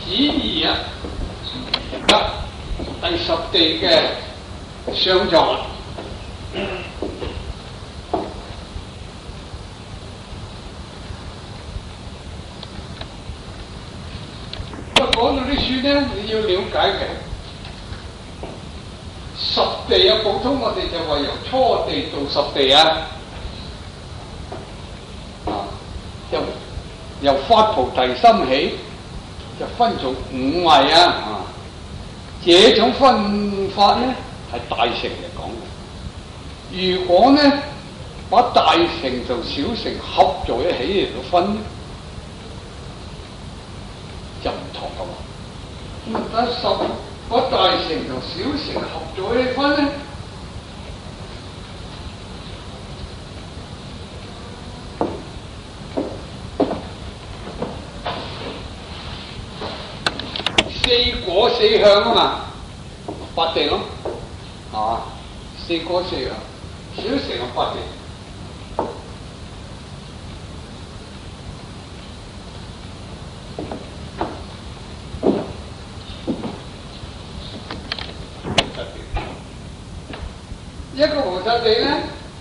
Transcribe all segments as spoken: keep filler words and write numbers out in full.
子義啊，得第十地嘅上座。咁講到啲書咧，你要了解嘅十地啊，普通我哋就話由初地到十地啊，啊，由由發菩提心起，就分做五位啊，啊，這種分法咧係大乘嚟講嘅。如果咧把大乘同小乘合在一起嚟到分咧，就唔同噶嘛。咁啊，等十把大乘同小乘合在一起分咧，四果四向啊嘛，八地咯，啊，四果四向，小乘係八地。一個菩薩地咧，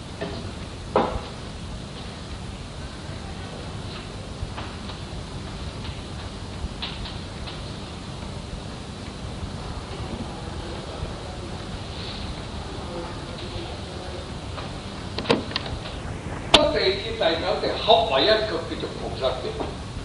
個地至第九地合為一個叫做菩薩地。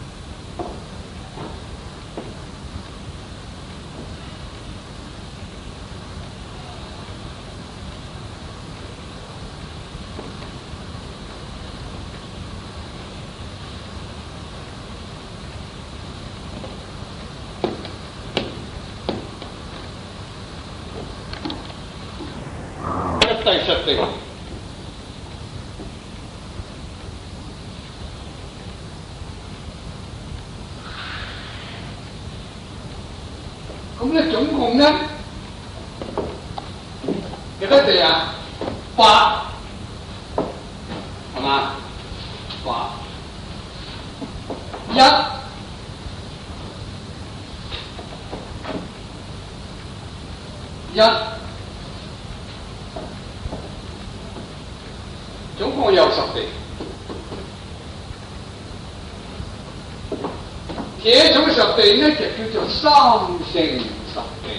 第十地，咁咧總共咧幾多地啊？八，係嘛？八，一，一。總共有十地，這種十地咧就叫做三乘十地。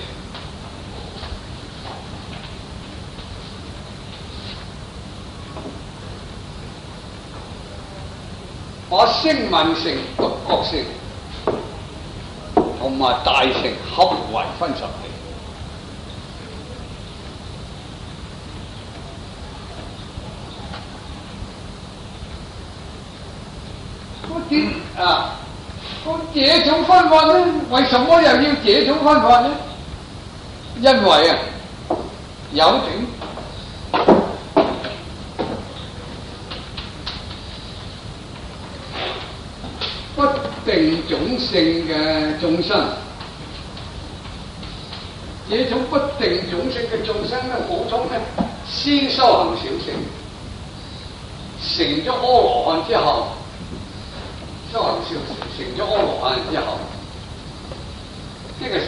把聲聞乘、獨覺乘同埋大乘合為分十地。啊，咁這種分法咧，為什麼又要這種分法咧？因為啊，有種不定種性嘅眾生，這種不定種性嘅眾生咧，普通咧先修行小乘，成咗阿羅漢之後。修行小乘成咗阿羅漢之後，呢、這個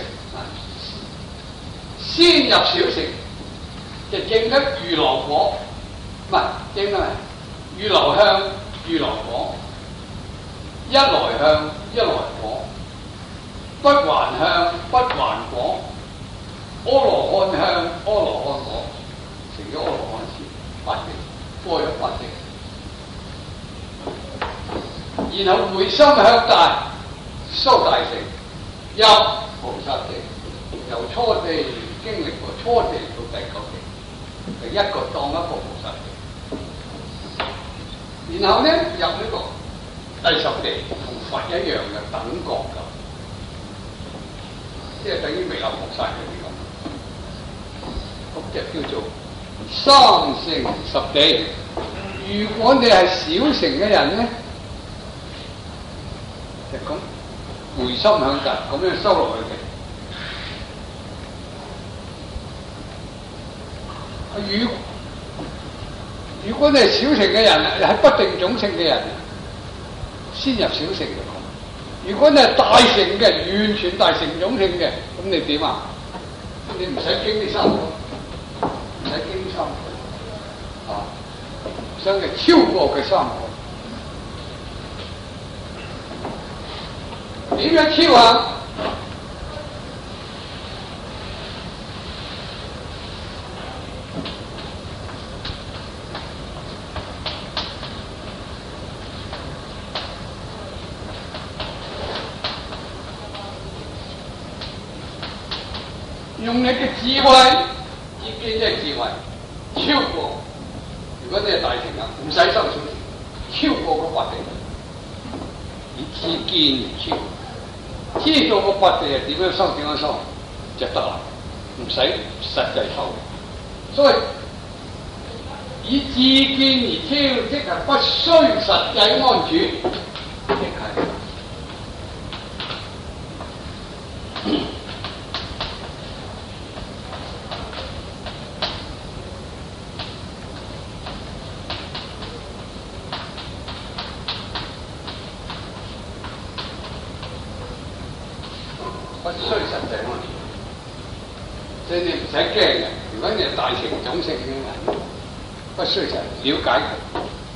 先入小乘就證得預流果，唔係證啊預流向預流果，一來向一來果，不還向不還果，阿羅漢向阿羅漢果，成咗阿羅漢先八地，過咗八地。然後回心向大，修大乘，入菩薩地，由初地經歷過初地到第九地，就一個當一個菩薩地。然後咧入呢個第十地，同佛一樣嘅等覺咁，即係等於彌勒菩薩嗰啲咁，咁就叫做三乘十地。如果你係小乘嘅人咧，就咁回心向大，咁樣收落去嘅。如如果你係小乘嘅人，係不定種性嘅人，先入小乘就咁。 如果你係大乘嘅，完全大乘種性嘅，咁你點啊？你唔使經呢三個，唔使經三個，啊，想嘅超過嘅三個，點樣超啊？用你嘅智慧，自見即係智慧，超過。如果你係大乘啊，唔使修小乘，超過個法地，以自見而超，知道個法地係點樣修，點樣修就得啦，唔使實際修。所以以自見而超，即係不需實際安住，即係。不需實際安住，所以你唔使驚嘅。如果你係大乘種性嘅人，不需實了解佢。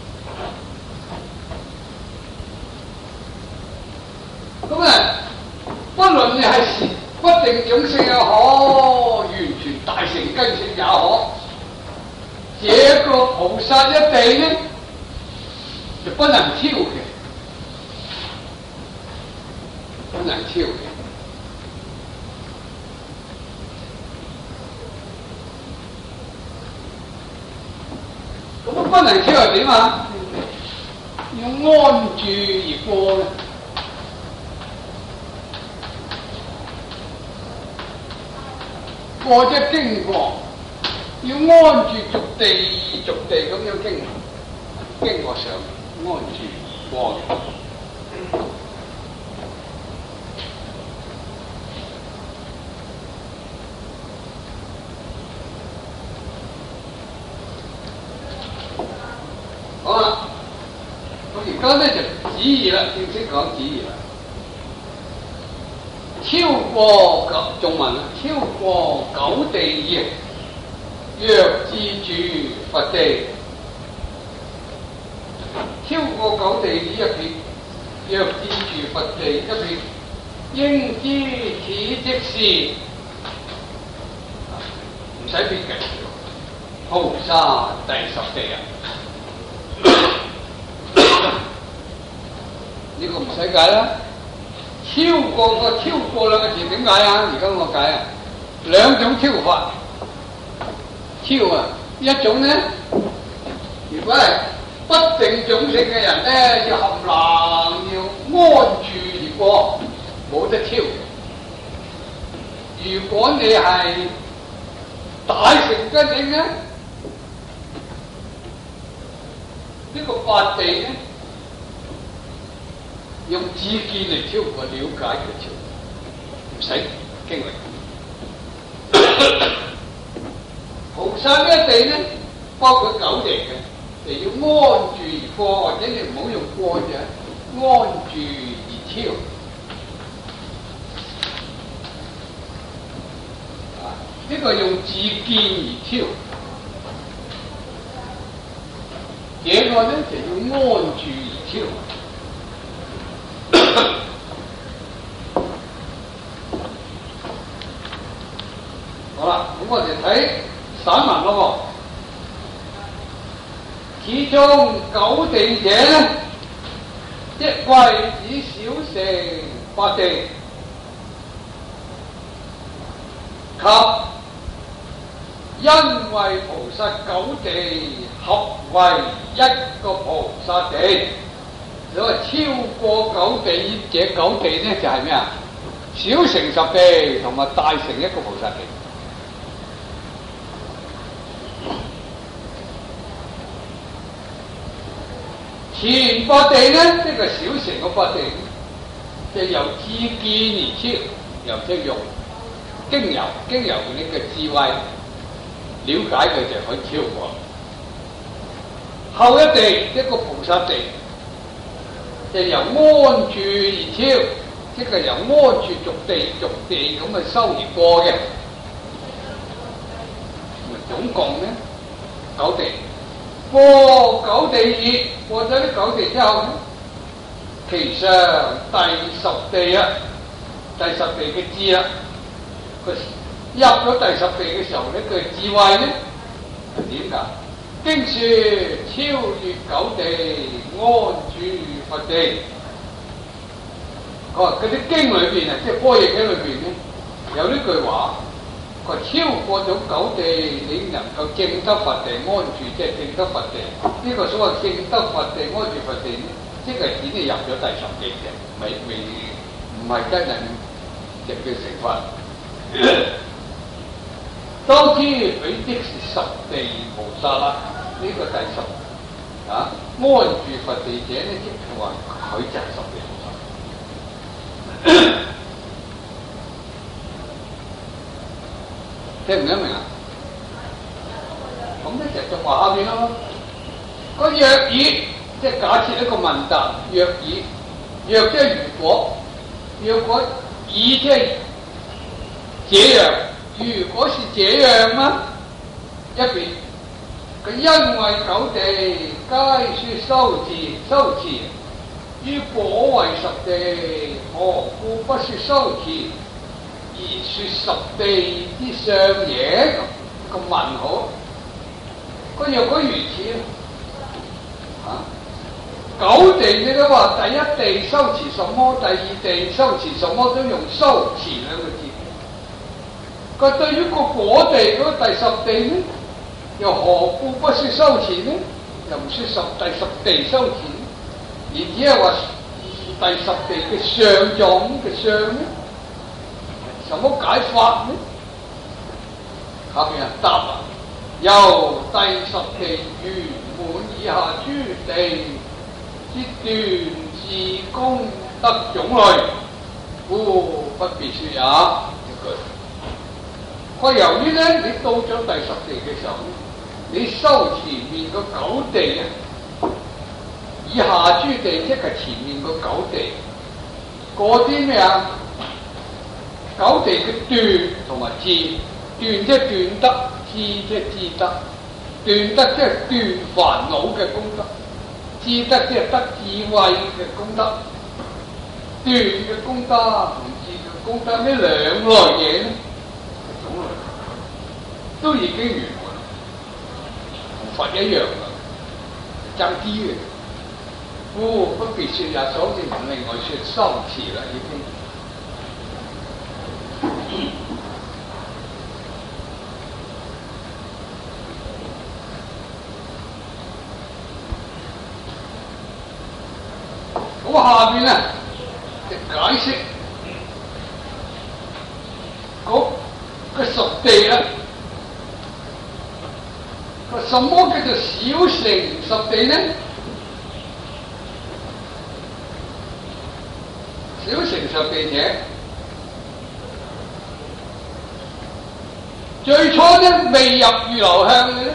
咁啊，不論你係不定種性也可，完全大乘根性也可，這個菩薩一地呢，就不能超嘅，不能超嘅。咁不能超係點啊？要安住而過嘅，過即經過，要安住逐地逐地咁樣經經過上，安住而過嘅。好啦，咁而家咧就旨意啦，正式講旨意啦。超過九頌文啦，超過九地義，若自住佛地。超過九地義一撇，若自住佛地一撇，應知此即是唔使撇嘅菩薩第十地啊！呢個唔使解啦，超過個超過兩個字點解啊？而家我解啊，兩種超法，超啊一種咧，如果係不定種性嘅人咧，要含冷要安住而過，冇得超。如果你係大乘根性咧，呢個法地咧，用自見嚟超過了解嘅超，唔使經歷。菩薩呢一地咧，包括九地嘅，就要安住而過，或者你唔好用過啫，安住而超。啊，呢個用自見而超。這個咧就要安住而超。好啦，咁我哋睇散文咯。其中九地者咧，一謂指小乘法地，及因為菩薩九地合為一個菩薩地。所謂超過九地，這九地咧就係咩啊？小乘十地同埋大乘一個菩薩地。前法地咧，呢個小乘嘅法地，就由自見而超，由即用經由經由你嘅智慧了解佢就可以超過。後一地一個菩薩地， 就由安住而超，即係由安住逐地逐地咁去修而過嘅。總共咧九地，過九地二，過咗啲九地之後咧，其上第十地啊，第十地嘅智啦，佢入咗第十地嘅時候咧，佢智慧咧係點㗎？經說超越九地，安住佛地。佢話嗰啲經裏邊啊，即係般若經裏邊咧，有呢句話。佢超過咗九地，你能夠證得佛地安住，即係證得佛地。呢、這個所謂證得佛地安住佛地咧，即係只係入咗第十地嘅，未未唔係真人直嘅成佛。當知彼即是十地菩薩啦，呢、這個第十啊安住佛地者咧，即係話佢就係十地菩薩。聽唔聽明啊？咁咧就仲話下邊咯。個若爾即係假設一個問答，若爾若即係如果，若果爾即係這樣，如果是這樣嗎？一邊佢因為九地皆說修持，修持於果為十地，何故不說修持？而說十地之上也，個問號。佢若果如此，啊，九地你都話第一地修持什麼，第二地修持什麼，都用修持兩個字。佢對於個果地嗰個第十地呢，又何故不說修持呢？又唔說十第十地修持呢？而只係話第十地嘅上狀嘅上呢？什麼解法呢？下邊人答啦，由第十地圓滿以下諸地之斷自功德種類，故不必說也。一句，佢由於咧，你到咗第十地嘅時候咧，你修前面個九地啊，以下諸地即係前面個九地，嗰啲咩啊？九地嘅斷同埋智，斷即係斷得，智即係智得。斷得即係斷煩惱嘅功德，智得即係得智慧嘅功德。斷嘅功德同智嘅功德呢兩類嘢咧，種類都已經完滿，同佛一樣啦，爭啲嘅。故不必說也，所以唔另外說修持啦，已經。咁下邊咧就解釋嗰個十地啦。個什麼叫做小乘十地呢？小乘十地者，最初咧未入預流向嘅咧，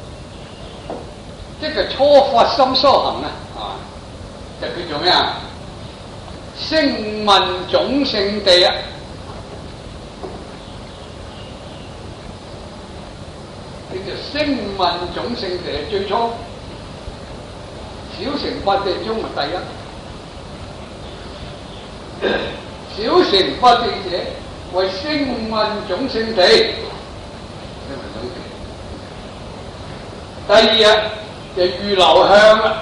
即係初發心修行啊，啊，就叫做咩啊？聲聞種性地啊，叫做聲聞種性地，最初小乘八地中嘅第一。小乘八地者為聲聞種性地，聲聞種性。第二日就預流向啦。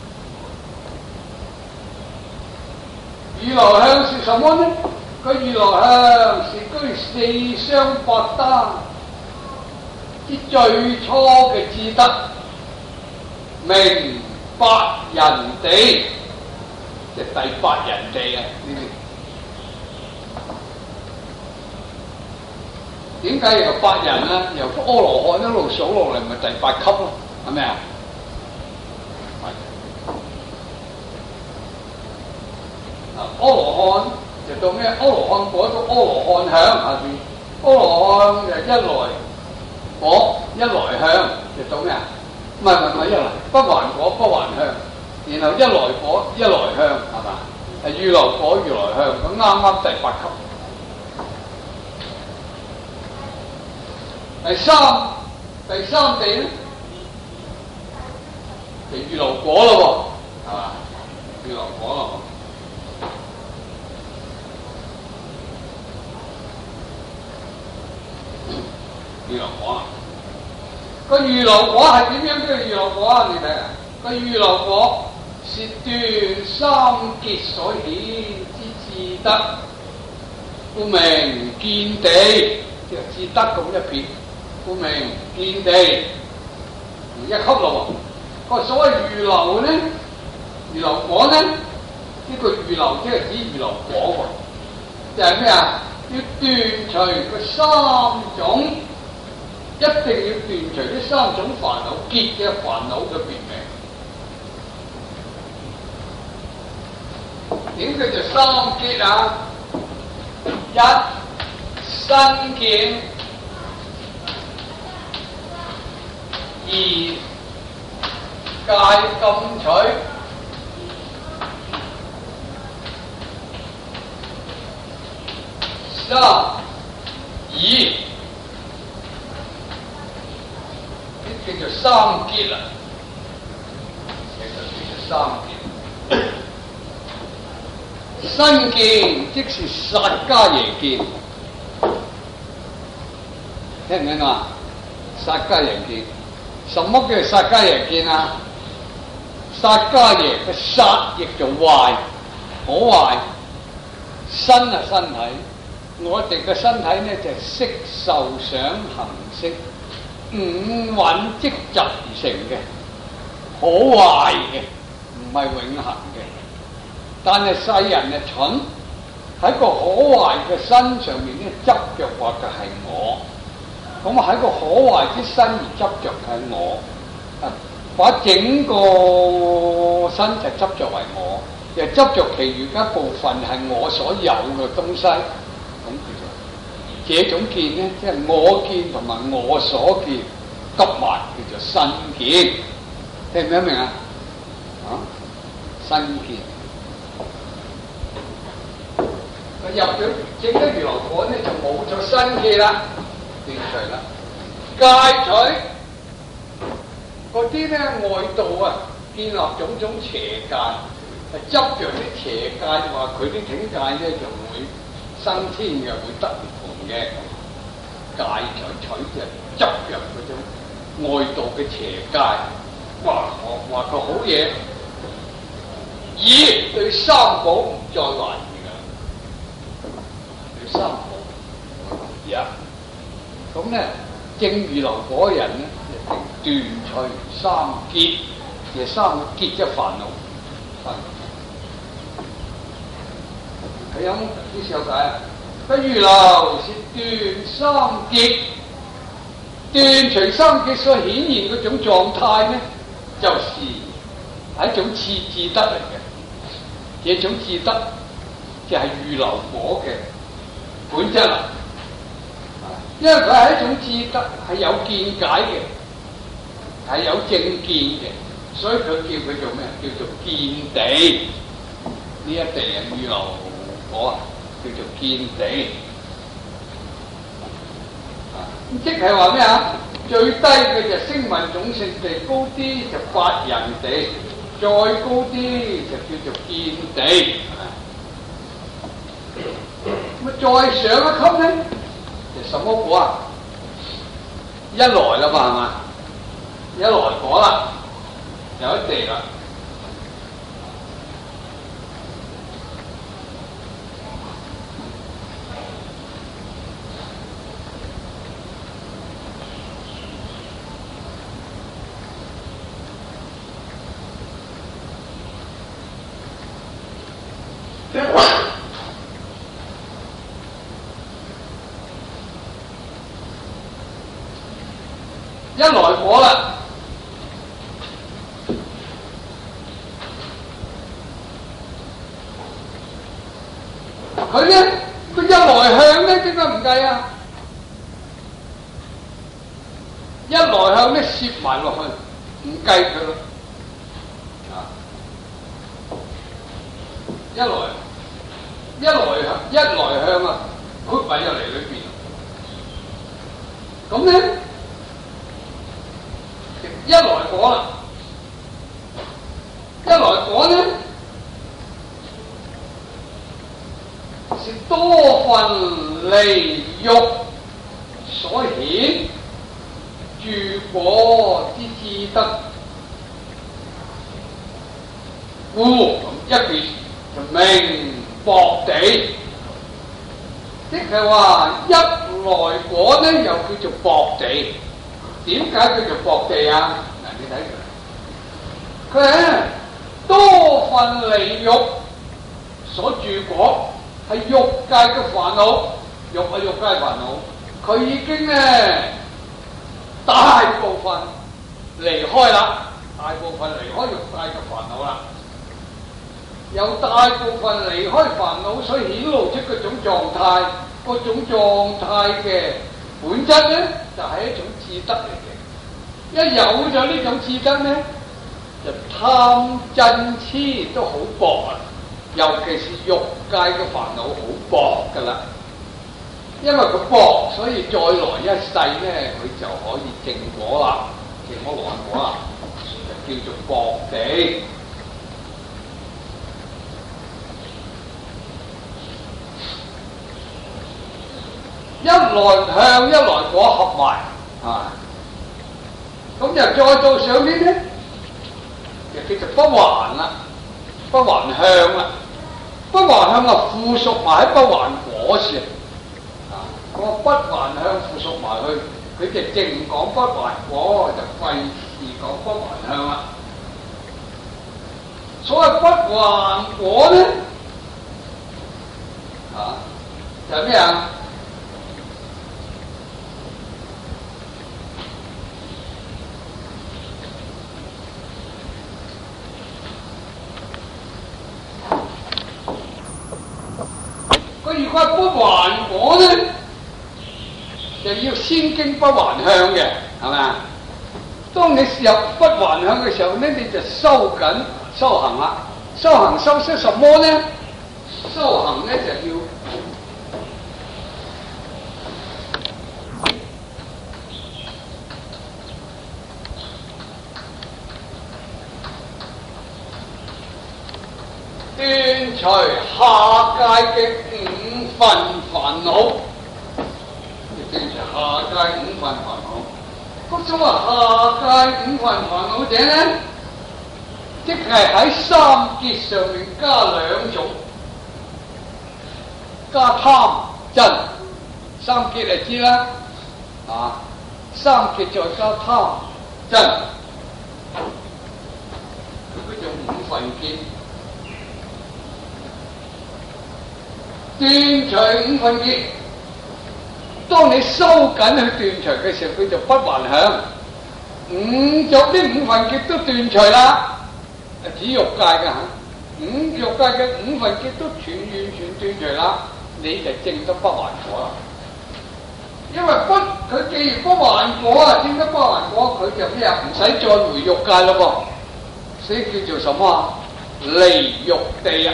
預流向是什麼呢？個預流向是居四雙八單之最初嘅智德，名八人地。即係第八人地啊！呢啲點解由八人啊？由阿羅漢一路數落嚟，咪第八級咯？係咪啊？啊！阿羅漢就到咩？阿羅漢果到阿羅漢向下邊，阿羅漢就一來果，一來向就到咩啊？唔係唔係唔係一來不還果不還向。 然後一來火一來香，係嘛？係預留火預來香，咁啱啱第八級。第三第三地咧，就預留火咯喎，係嘛？預留火咯。預留火啊！個預留火係點樣叫預留火啊？你睇下，個預留火是斷三結所顯之至德，故名見地。即係至德咁一撇，故名見地。一級咯喎。個所謂預留咧，預留火咧，呢個預留即係指預留火喎，就係咩啊？要斷除個三種。一定要斷除呢三種煩惱結嘅煩惱嘅別名。點叫做三結啊？一身見，二戒禁取，三疑。叫做三結啦，其實叫做三結。身見即是薩迦耶見，聽唔聽到啊？薩迦耶見，什麼叫薩迦耶見啊？薩迦耶嘅薩亦做壞，好壞。身啊身體，我哋嘅身體呢就係色受想行識。五蘊積集而成嘅，好壞嘅，唔係永恆嘅。但係世人啊蠢，喺個可壞嘅身上面咧執着話就係我，咁喺個可壞之身而執着係我，啊，把整個身就執着為我，又執着其餘嘅一部分係我所有嘅東西，咁叫做。這種見咧，即係我見同埋我所見急埋，叫做身見。聽唔聽明啊？啊，身見。佢入咗證得如來果咧，就冇咗身見啦，斷除啦。戒取嗰啲咧外道啊，建立種種邪戒，係執着啲邪戒，話佢啲境界咧就會升天嘅，會得嘅戒取取就執着嗰種外道嘅邪戒，哇！我話佢好嘢，以對三寶唔再懷疑噶，對三寶唔懷疑啊！咁咧，證預流果人咧，一定斷除三結嘅三結嘅煩惱。係有啲時候解。不預流是斷三結，斷除三結所顯現嗰種狀態呢，就是係一種次至德嚟嘅。這種至德就係預流果嘅本質啦。因為佢係一種至德，係有見解嘅，係有正見嘅，所以佢叫佢做咩？叫做見地。呢一地係預流果啊！叫做見地，即係話咩啊？最低嘅就聲聞種性地，高啲就法人地，再高啲就叫做見地。咁再上一級咧，就什麼果啊？一來啦嘛，係嘛？一來果啦，有一地啦。一來果啦，佢咧個一來向咧點解唔計啊？一來向咧攝埋落去，唔計佢咯。啊， 一來一來向一來向啊，豁埋入嚟裏邊。咁咧一來果啦，一來果咧是多分離欲所顯住果之至德，故一別就名薄地，即係話一來果咧又叫做薄地。點解叫做薄地啊？嗱，你睇佢，佢係多分離欲所住果，係欲界嘅煩惱，欲係欲界煩惱，佢已經咧大部分離開啦，大部分離開欲界嘅煩惱啦，有大部分離開煩惱，所以顯露出嗰種狀態，嗰種狀態嘅本質咧，就係、是、一種智德嚟嘅。一有咗呢種智德咧，就貪嗔痴都好薄啊，尤其是欲界嘅煩惱好薄噶啦。因為佢薄，所以再來一世咧，佢就可以證果啦，證果羅漢果啦，就叫做薄地。一來向一來果合埋啊，咁就再到上邊咧，就叫做不還啦，不還向啦，不還向啊附屬埋喺不還果處啊，個不還向附屬埋去，佢就淨講不還果，就費事講不還向啦。所謂不還果咧，啊就係咩啊？如果不還果咧，就要先經不還向嘅，係咪啊？當你入不還向嘅時候咧，你就收緊修行啦。修行修些什麼咧？修行咧就要斷除下界嘅五分煩惱，斷除下界五分煩惱。嗰種話下界五分煩惱者咧，即係喺三結上面加兩種，加貪嗔。三結你知啦，啊，三結再加貪嗔，佢嗰種五分結。斷除五分結，當你收緊去斷除嘅時候，佢就不還向。五咗啲五分結都斷除啦，指欲界嘅嚇，五欲界嘅五分結都全完全斷除啦，你就證得不還果啦。因為不佢既然不還果啊，證得不還果，佢就咩啊？唔使再回欲界咯噃，所以叫做什麼啊？離欲地啊！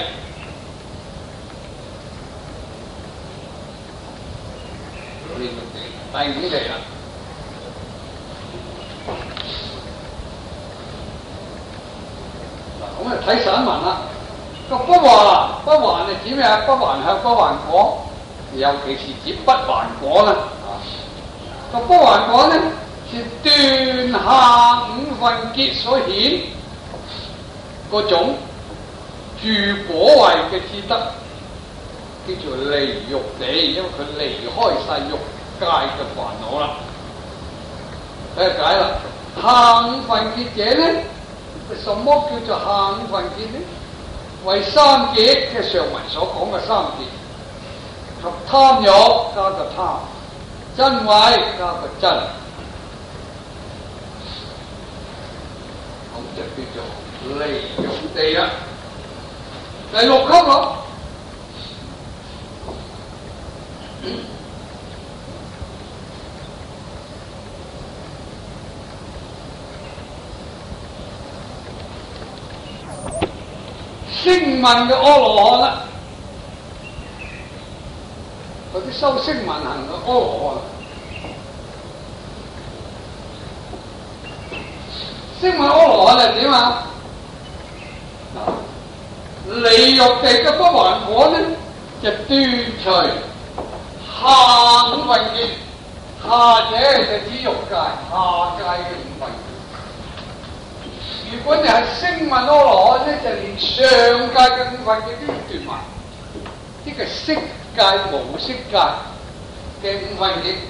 第五地啦，嗱咁啊睇散文啦。個不還不還係指咩啊？不還向不還果，尤其是指不還果啦。個不還果咧是斷下五分結所顯嗰種住果位嘅智德，叫做離欲地，因為佢離開晒欲界嘅煩惱啦。睇下解啦，下五分結者咧，什麼叫做下五分結呢？為三結，即係上文所講嘅三結，及貪欲加個貪，瞋恚加個瞋，咁就叫做離欲地啦。第六級咯。色聲聞嘅阿羅漢啦，嗰啲修聲聞行嘅阿羅漢。聲聞阿羅漢係點啊？離欲地嘅不還果呢，就斷除下五蘊結，下者就指欲界，下界嘅五蘊結。如果你係聲聞阿羅漢呢，就連上界嘅五蘊結都要斷埋，呢個色界無色界嘅五蘊結。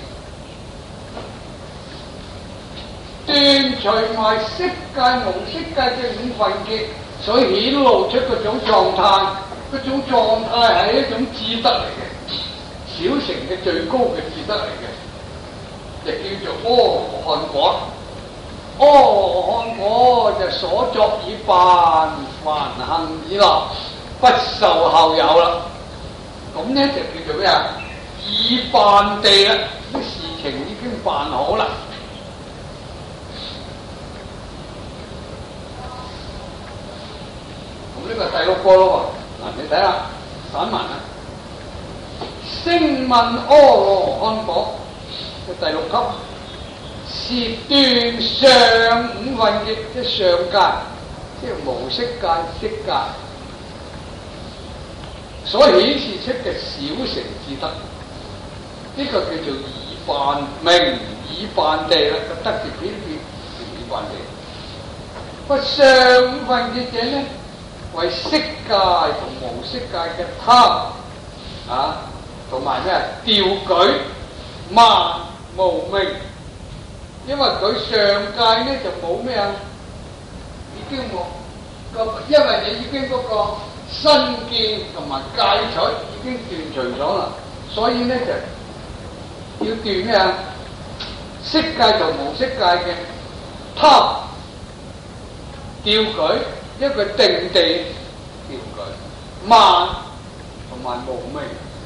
斷除埋色界無色界嘅五蘊結，所以顯露出嗰種狀態，嗰種狀態係一種智德嚟嘅，小乘嘅最高嘅智德嚟嘅，就叫做阿羅漢果。阿羅漢果就所作已辦，梵行已立，不受後有啦。咁咧就叫做咩啊？已辦地啦，啲事情已經辦好啦。呢個第六個咯喎，嗱你睇下散文啊，聲聞阿羅漢果嘅第六級，是斷上五蘊結嘅上界，即係無色界、色界所顯示出嘅小乘智德，呢、這個叫做已辦明已辦地啦，個得字邊邊已辦地。個上五蘊結者呢，為色界同無色界嘅貪啊，同埋咩掉舉慢無明，因為佢上界咧就冇咩啊，已經冇個，因為你已經嗰個身見同埋戒取已經斷除咗啦，所以咧就要斷咩啊？色界同無色界嘅貪掉舉。一個定地調舉慢同埋無明，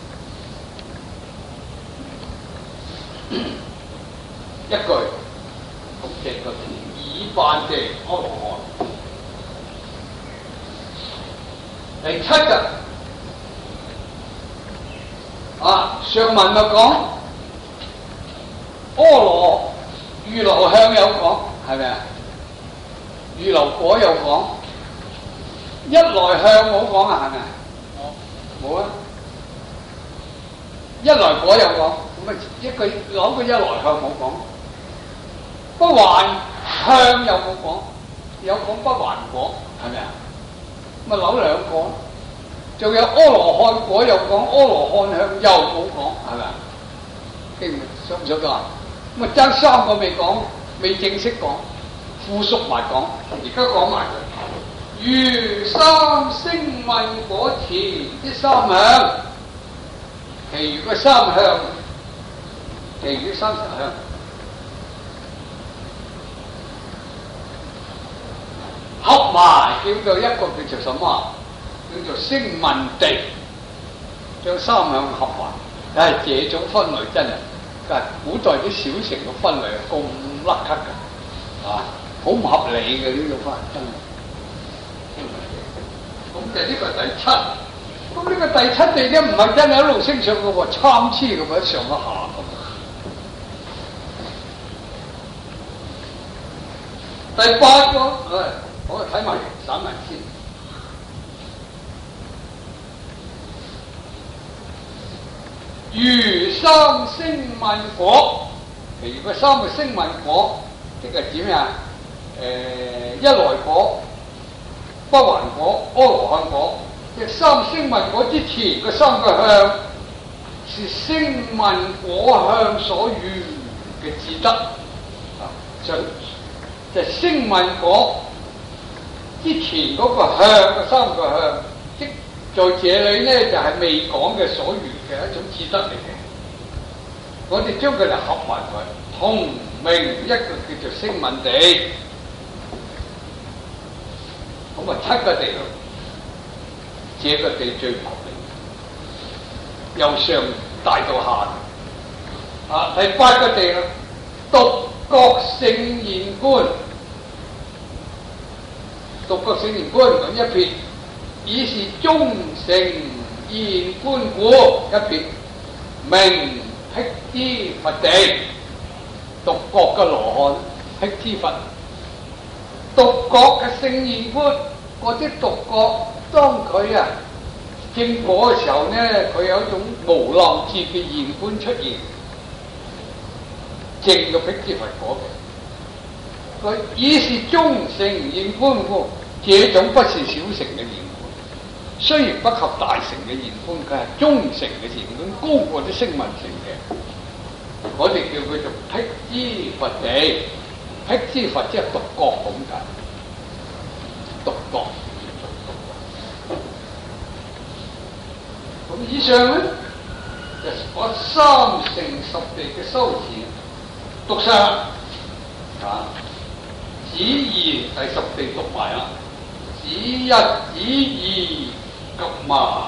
一句咁幾個字，已辦地阿羅漢。第七日啊，上文就講阿羅預流向有講，係咪啊？預流果有講。一來向冇講啊，係咪？冇冇啊！一來果有講，咁啊一句攞個一來向冇講，不還向又冇講，有講不還果，係咪啊？咁啊攞兩個，仲有阿羅漢果又講，阿羅漢向又冇講，係咪啊？記唔想唔想到啊？咁啊爭三個未講，未正式講，附屬埋講，而家講埋佢。如三聲聞果前啲三向，其餘嘅三向，其餘三十向，合埋叫做一個叫做什麼？叫做聲聞地，將三向合埋。唉，這種分類真係，但係古代啲小乘嘅分類係咁甩咳嘅，啊，好唔合理嘅呢個分真係。咁就呢個第七，咁呢個第七地咧唔係真係一路升上嘅喎，參差咁樣上一下咁。第八個，誒，我哋睇埋散文先。如三聲聞果，其餘個三個聲聞果，即係點呀？誒、呃，一來果。不還果、阿羅漢果，即三聲聞果之前嘅三個向，是聲聞果向所緣嘅智德。啊，就就聲聞果之前嗰個向嘅三個向，即在這裏咧就係、是、未講嘅所緣嘅一種智德嚟嘅。我哋將佢哋合埋佢，同名一個叫做聲聞地。咁啊，七個地咯，這個地最合理，由上大到下。啊，第八個地啦，獨覺聖現觀，獨覺聖現觀咁一撇， 以是忠誠言觀故，一撇名辟支佛地。獨覺嘅羅漢辟支佛，獨覺嘅聖言觀，嗰啲獨覺當佢啊正果嘅時候呢，佢有一種無漏智嘅言觀出現，正嘅辟支佛果嘅。佢以是忠誠言觀故，這種不是小乘嘅言觀，雖然不及大乘嘅言觀，佢係中乘嘅言觀，高過啲聲聞乘嘅。我哋叫佢做辟支佛地，辟支佛即係獨覺咁解，獨覺。咁以上咧，就我三乘十地嘅修持讀晒啦，啊，子二第十地讀埋啦，子一、子二及麻。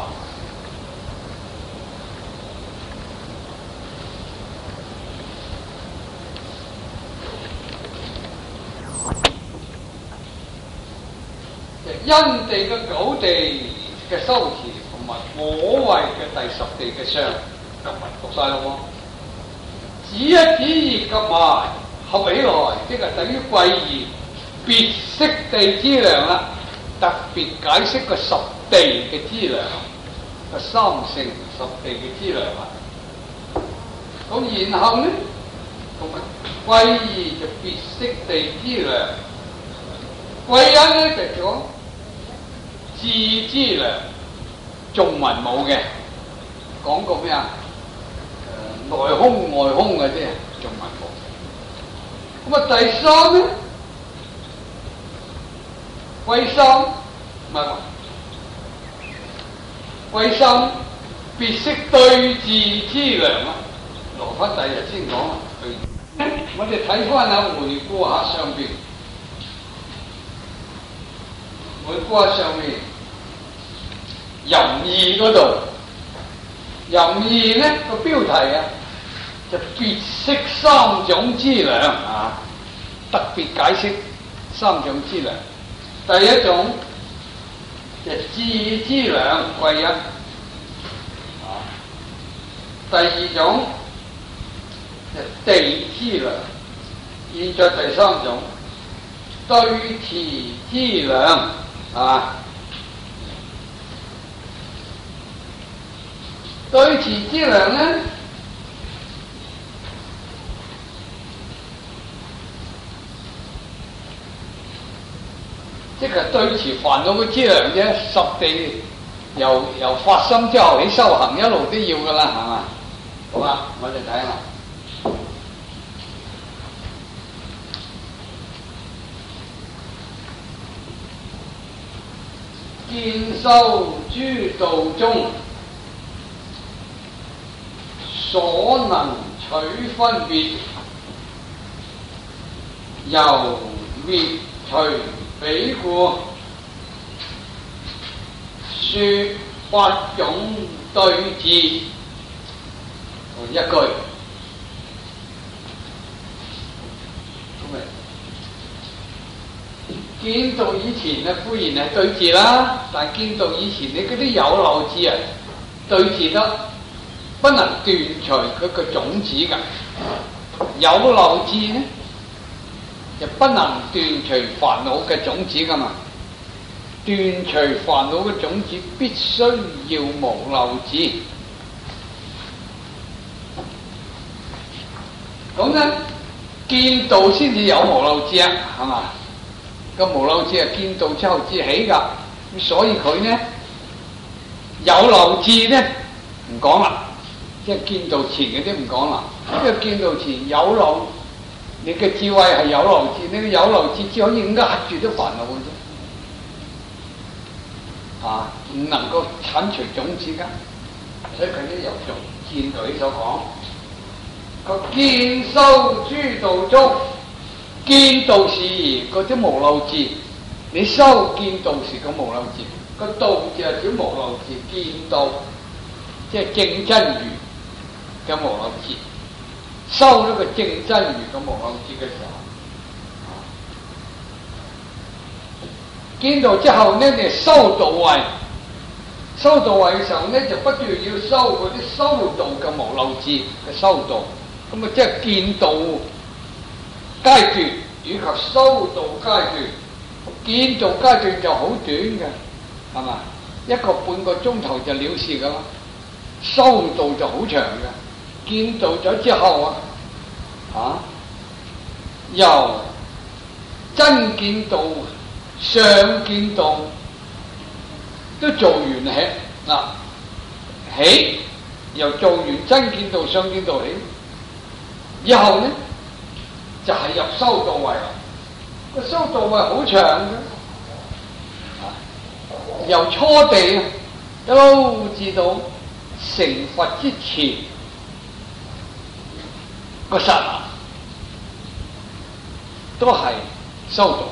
因地嘅九地嘅修持，同埋果位嘅第十地嘅相，今日讀晒咯喎。子一、子二及埋合起來，即係等於貴義別釋地資糧啦。特別解釋個十地嘅資糧，個三乘十地嘅資糧啦。咁然後呢，同埋貴義就別釋地資糧，貴因呢就講智資糧，中文冇嘅，講過咩啊？誒、呃，內空外空嘅啫，中文冇。咁啊，第三咧，貴三唔係，貴三別釋對治資糧啊！留翻第日先講啦。我哋睇翻下，回顧下上邊。回顧下上面淫義嗰度，淫義咧個標題啊，就別釋三種資糧啊，特別解釋三種資糧。第一種就智資糧貴因，啊，第二種就地資糧，現在第三種對治資糧。啊！對治資糧咧，即係對治煩惱嘅資糧啫。十地由由發心之後起修行，一路都要噶啦，係嘛？好啦，我哋睇下。見修諸道中，所能取分別，由滅除彼故，說八種對治，一句。見道以前咧固然係對治啦，但係見道以前你嗰啲有漏智啊，對治得不能斷除佢個種子㗎。有漏智呢，就不能斷除煩惱嘅種子㗎嘛。斷除煩惱嘅種子必須要無漏智。咁咧見道先至有無漏智啊，係嘛？個無漏智係見道之後至起噶，咁所以佢呢有漏智呢唔講啦，即係見道前嗰啲唔講啦。因為見道前有漏，你嘅智慧係有漏智，你嘅有漏智只可以壓住啲煩惱嘅啫，啊，唔能夠剷除種子噶，所以佢都由從見道所講。個見修諸道中。見道時嗰啲無漏智，你修見道時個無漏智，個道字係指無漏智，見道即係正真如嘅無漏智，修咗個正真如嘅無漏智嘅時候，見道之後呢，你修道位修道位嘅時候咧，就不斷要修嗰啲修道嘅無漏智嘅修道，咁啊即係見道階段以及修道階段。見道階段就好短嘅，係嘛？一個半個鐘頭就了事噶啦。修道就好長嘅，見道咗之後啊，啊，由真見道、相見道都做完起嗱，起由做完真見道、相見道起，以後呢就係、是、入修道位啦。個修道位好長嘅，啊，由初地一路至到成佛之前個剎那，都係修道。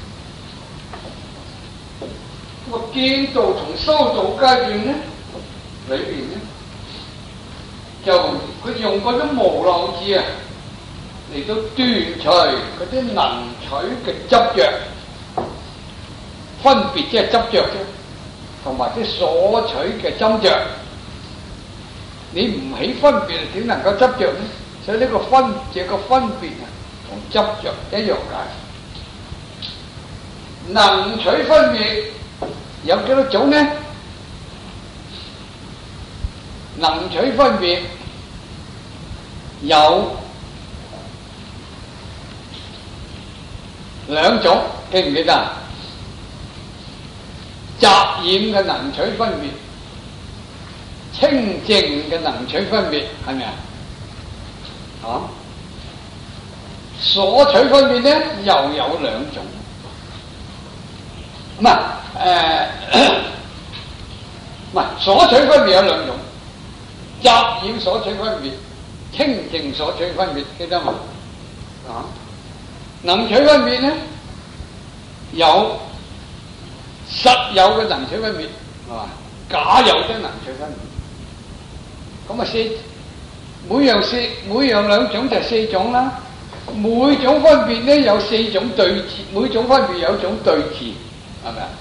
個見道同修道階段咧，裏邊咧就佢用嗰種無漏智啊嚟到斷除嗰啲能取嘅執着，分別即係執着啫，同埋啲所取嘅執着。你唔起分別，點能夠執着呢？所以呢個分，這個分別啊，同執着一樣解。能取分別有幾多種呢？能取分別有兩種，記唔記得啊？雜染嘅能取分別，清淨嘅能取分別，係咪啊？啊，所取分別咧又有兩種，唔係誒，唔係所取分別有兩種，雜染所取分別，清淨所取分別，記得嘛？啊？能取分別咧，有實有嘅能取分別，係嘛？假有嘅能取分別。咁啊四，每樣四，每樣兩種就四種啦。每種分別咧有四種對治，每種分別有一種對治，係咪啊？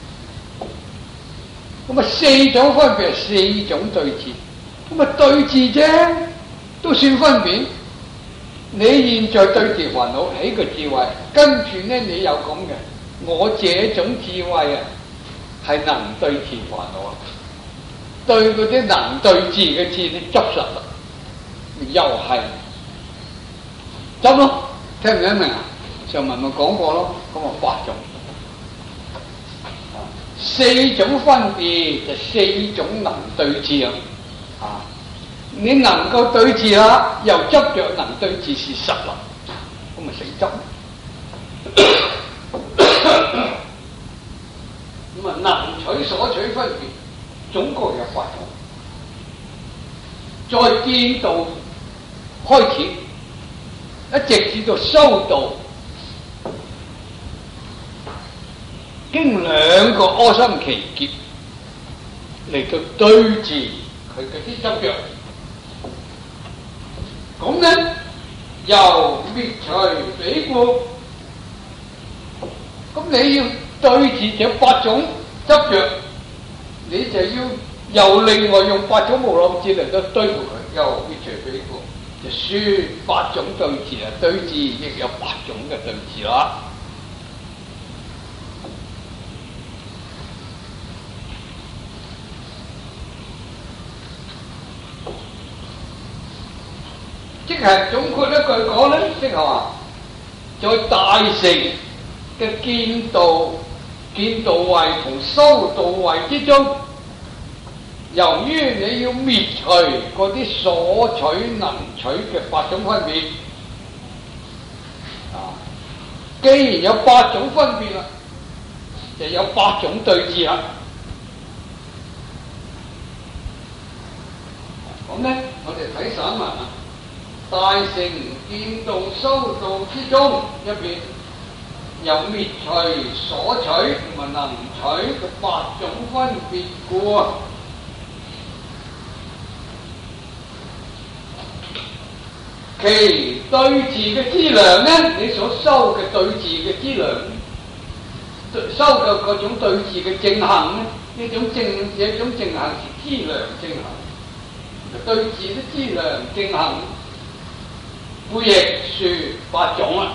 咁啊四種分別係四種對治，咁啊對治啫，都算分別。你現在對治煩惱起個智慧，跟住咧你有咁嘅，我這種智慧啊，係能對治煩惱啊，對嗰啲能對治嘅智你執實啦，又係執咯，聽唔聽明啊？上文咪講過咯，咁啊八種，四種分別就四種能對治啊，啊！你能夠對治啦，又執着能對治是實啦，咁咪成執。咁啊，能取所取分別，總共有八種。再見道開始，一直至到修道，經兩個阿僧祇劫嚟到對治佢嗰啲執着。咁咧，又滅除彼故，咁你要對治這八種執着，你就要又另外用八種無漏智嚟到對付佢，又滅除彼故，就說八種對治啊，對治亦有八種嘅對治啦。即係總括一句講咧，即係話在大乘嘅見道、見道位同修道位之中，由於你要滅除嗰啲所取能取嘅八種分別，啊，既然有八種分別啦，就有八種對治啦。咁咧，我哋睇散文啊。大乘見道修道之中入邊，由滅除所取同埋能取嘅八種分別故啊，其對治嘅資糧呢，你所修嘅對治嘅資糧，修嘅嗰種對治嘅正行呢， 呢種正這種正行是資糧正行，對治啲資糧正行，故亦説八種啦，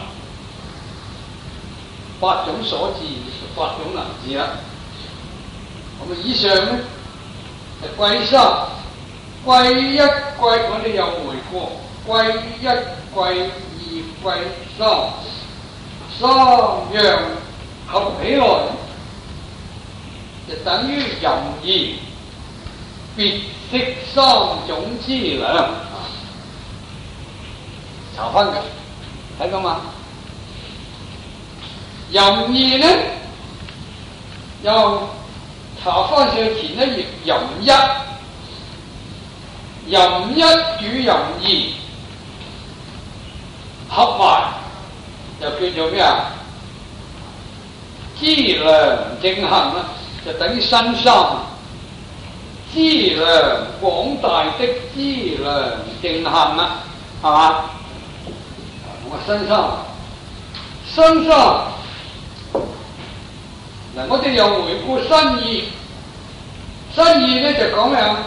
八種所治，八種能治啦。咁啊，以上咧係貴三，貴一貴我哋有回過，貴一貴二貴三，三樣合起來，就等於任意別釋三種資糧，查翻嘅，睇到嘛？任意呢，又查翻上前一頁任一，任一與任二合埋，就叫做咩啊？資糧正行啦，就等於新三。資糧廣大的資糧正行啦，係嘛？我新三，新三嗱，我哋又回顧新二，新二咧就講咩啊？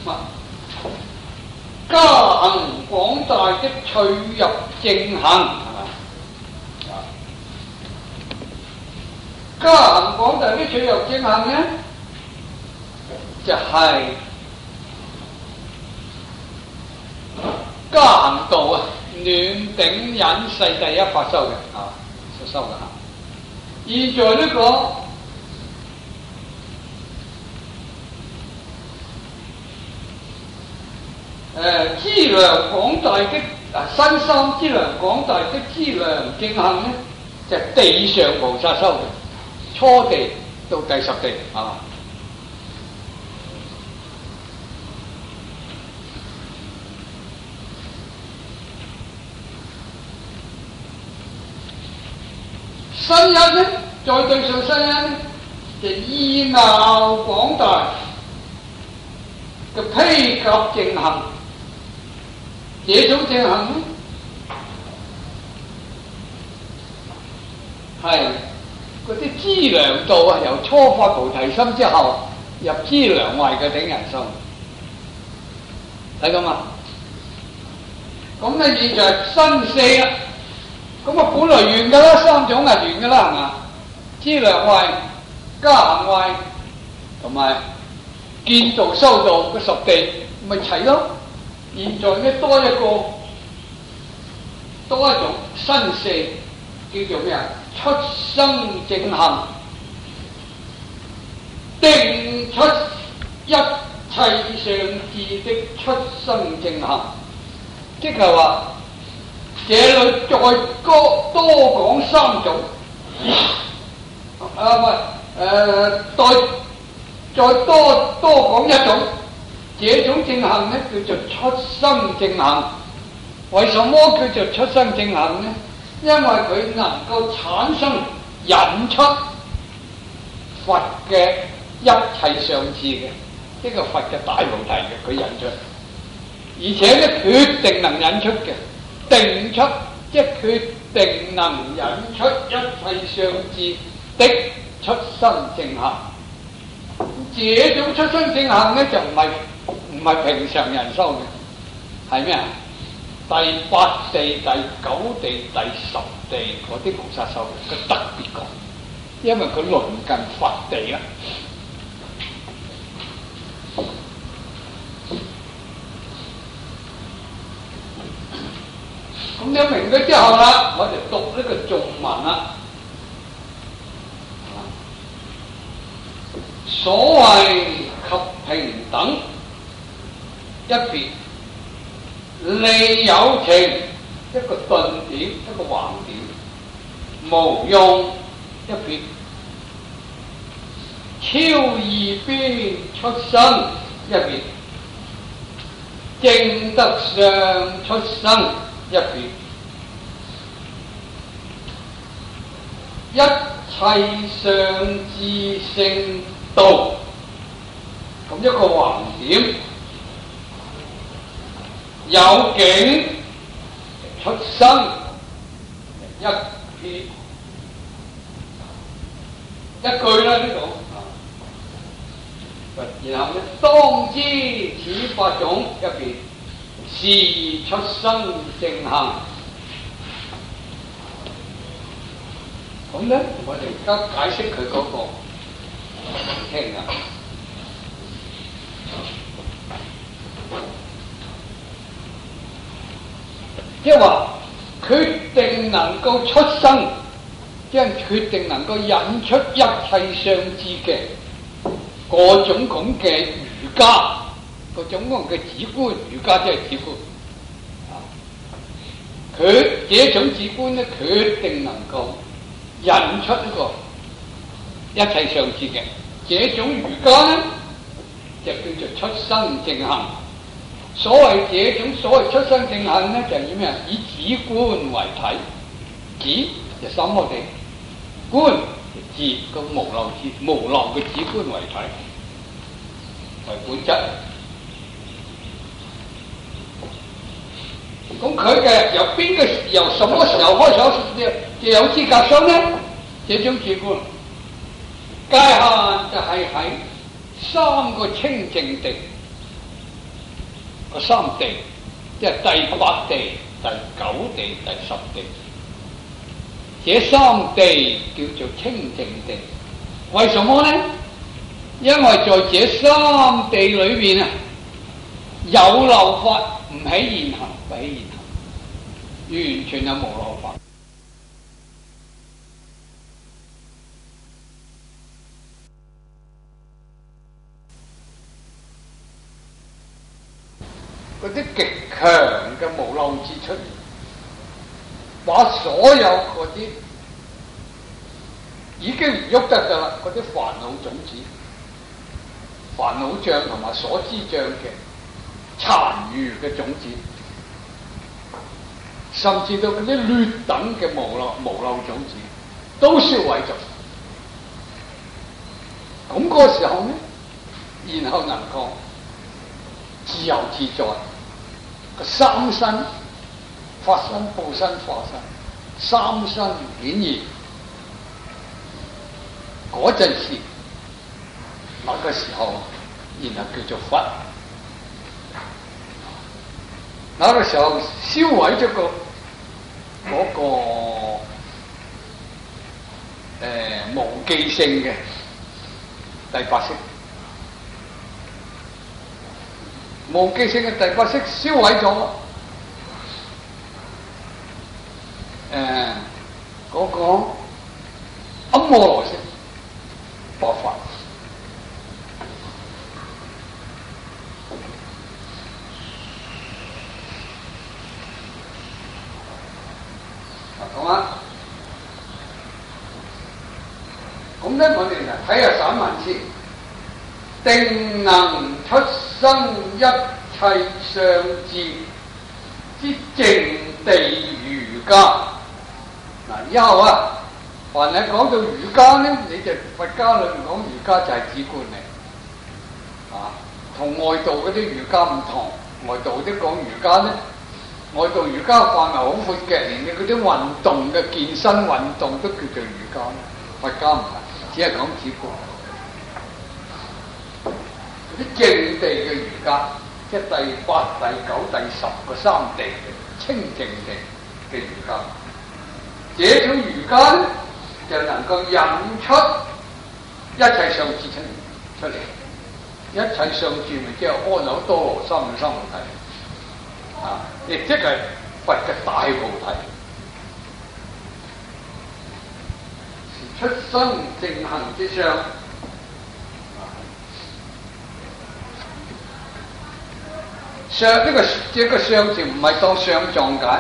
加行廣大的趣入正行，係嘛？加行廣大的趣入正行咧，就係、是、加行道啊，暖頂忍世第一法修嘅啊，所修嘅嚇。現在呢、這個誒資糧廣大的啊，新三資糧廣大的資糧正行咧，就係、是、地上菩薩修嘅，初地到第十地啊。新一咧，再對上新一咧，就意樂廣大嘅披甲正行。這種正行咧，係嗰啲資糧道啊，由初發菩提心之後入資糧位嘅頂人心，睇到嘛？咁咧現在新四啦，咁啊本來完噶啦，三種係完噶啦，係嘛？資糧位、加行位同埋建道修道嘅十地，咪齊咯。現在咧多一個，多一種新四，叫做咩啊？出生正行，定出一切上智的出生正行，即係話，這裏再多多講三種，啊唔係，誒再再多多講一種。這種正行呢，叫做出生正行。為什麼叫做出生正行呢？因為佢能夠產生引出佛嘅一切上智嘅，呢個佛嘅大菩提嘅，佢引出，而且咧決定能引出嘅，定出即係決定能引出一切上智的出生正行。這種出生正行呢，就唔係唔係平常人修嘅，係咩啊？第八地、第九地、第十地嗰啲菩薩修嘅，佢特別講，因為佢鄰近佛地啦。咁你明咗之後啦，我就讀呢個頌文啦。所謂及平等一別，利有情一個頓點，一個橫點，無用一別，超二邊出生一別，正德上出生一別，一切上智聖道，咁一個橫點，有境出生一撇，一句啦呢度， 然後咧，當知此八種入邊是出生正行。咁咧，我哋而家解釋佢嗰個聽啊，即係話決定能夠出生，即係決定能夠引出一切相知嘅嗰種咁嘅瑜伽，嗰種咁嘅止觀，瑜伽即係止觀。啊，佢這種止觀咧，決定能夠引出呢個一切相知嘅這種瑜伽咧，就叫做出生正行。所謂這種所謂出生正行咧，就係以咩啊？以止觀為體，止就心我哋，觀就止個無漏止無漏嘅止觀為體為本質。咁佢嘅由邊個由什麼時候開始就有資格生呢？這種止觀界限就係喺三個清淨地，個三地即係第八地、第九地、第十地。這三地叫做清淨地，為什麼呢？因為在這三地裏面啊，有漏法唔起現行，不起現行，完全係無漏法。嗰啲極強嘅無漏智出現，把所有嗰啲已經唔喐得噶啦，嗰啲煩惱種子、煩惱障同埋所知障嘅殘餘嘅種子，甚至到嗰啲劣等嘅無漏無漏種子，都燒毀咗。咁嗰個時候呢，然後能夠自由自在。個三身法身、報身、化身，三身顯現嗰陣時，那個時候，然後叫做佛。那個時候燒毀咗個嗰個誒無記性嘅第八識。無記性嘅第八識燒毀咗，誒、呃、嗰、那個庵摩羅識爆發。嗱，講下，咁咧我哋嚟睇下散文先。定能出生一切相智之淨地瑜伽。嗱，以後啊，凡係講到瑜伽咧，你就佛家裏面講瑜伽就係止觀嚟，啊，同外道嗰啲瑜伽唔同。外道啲講瑜伽咧，外道瑜伽範圍好闊嘅，連嘅嗰啲運動嘅健身運動都叫做瑜伽。佛家唔係，只係講止觀。啲淨地嘅瑜伽，即係第八、第九、第十個三地嘅清淨地嘅瑜伽。這種瑜伽咧，就能夠引出一切相智出嚟，出嚟。一切相智咪即係阿耨多羅三藐三菩提，啊，亦即係佛嘅大菩提。出生正行之相。相呢、這個呢、這個相字唔係當相狀解，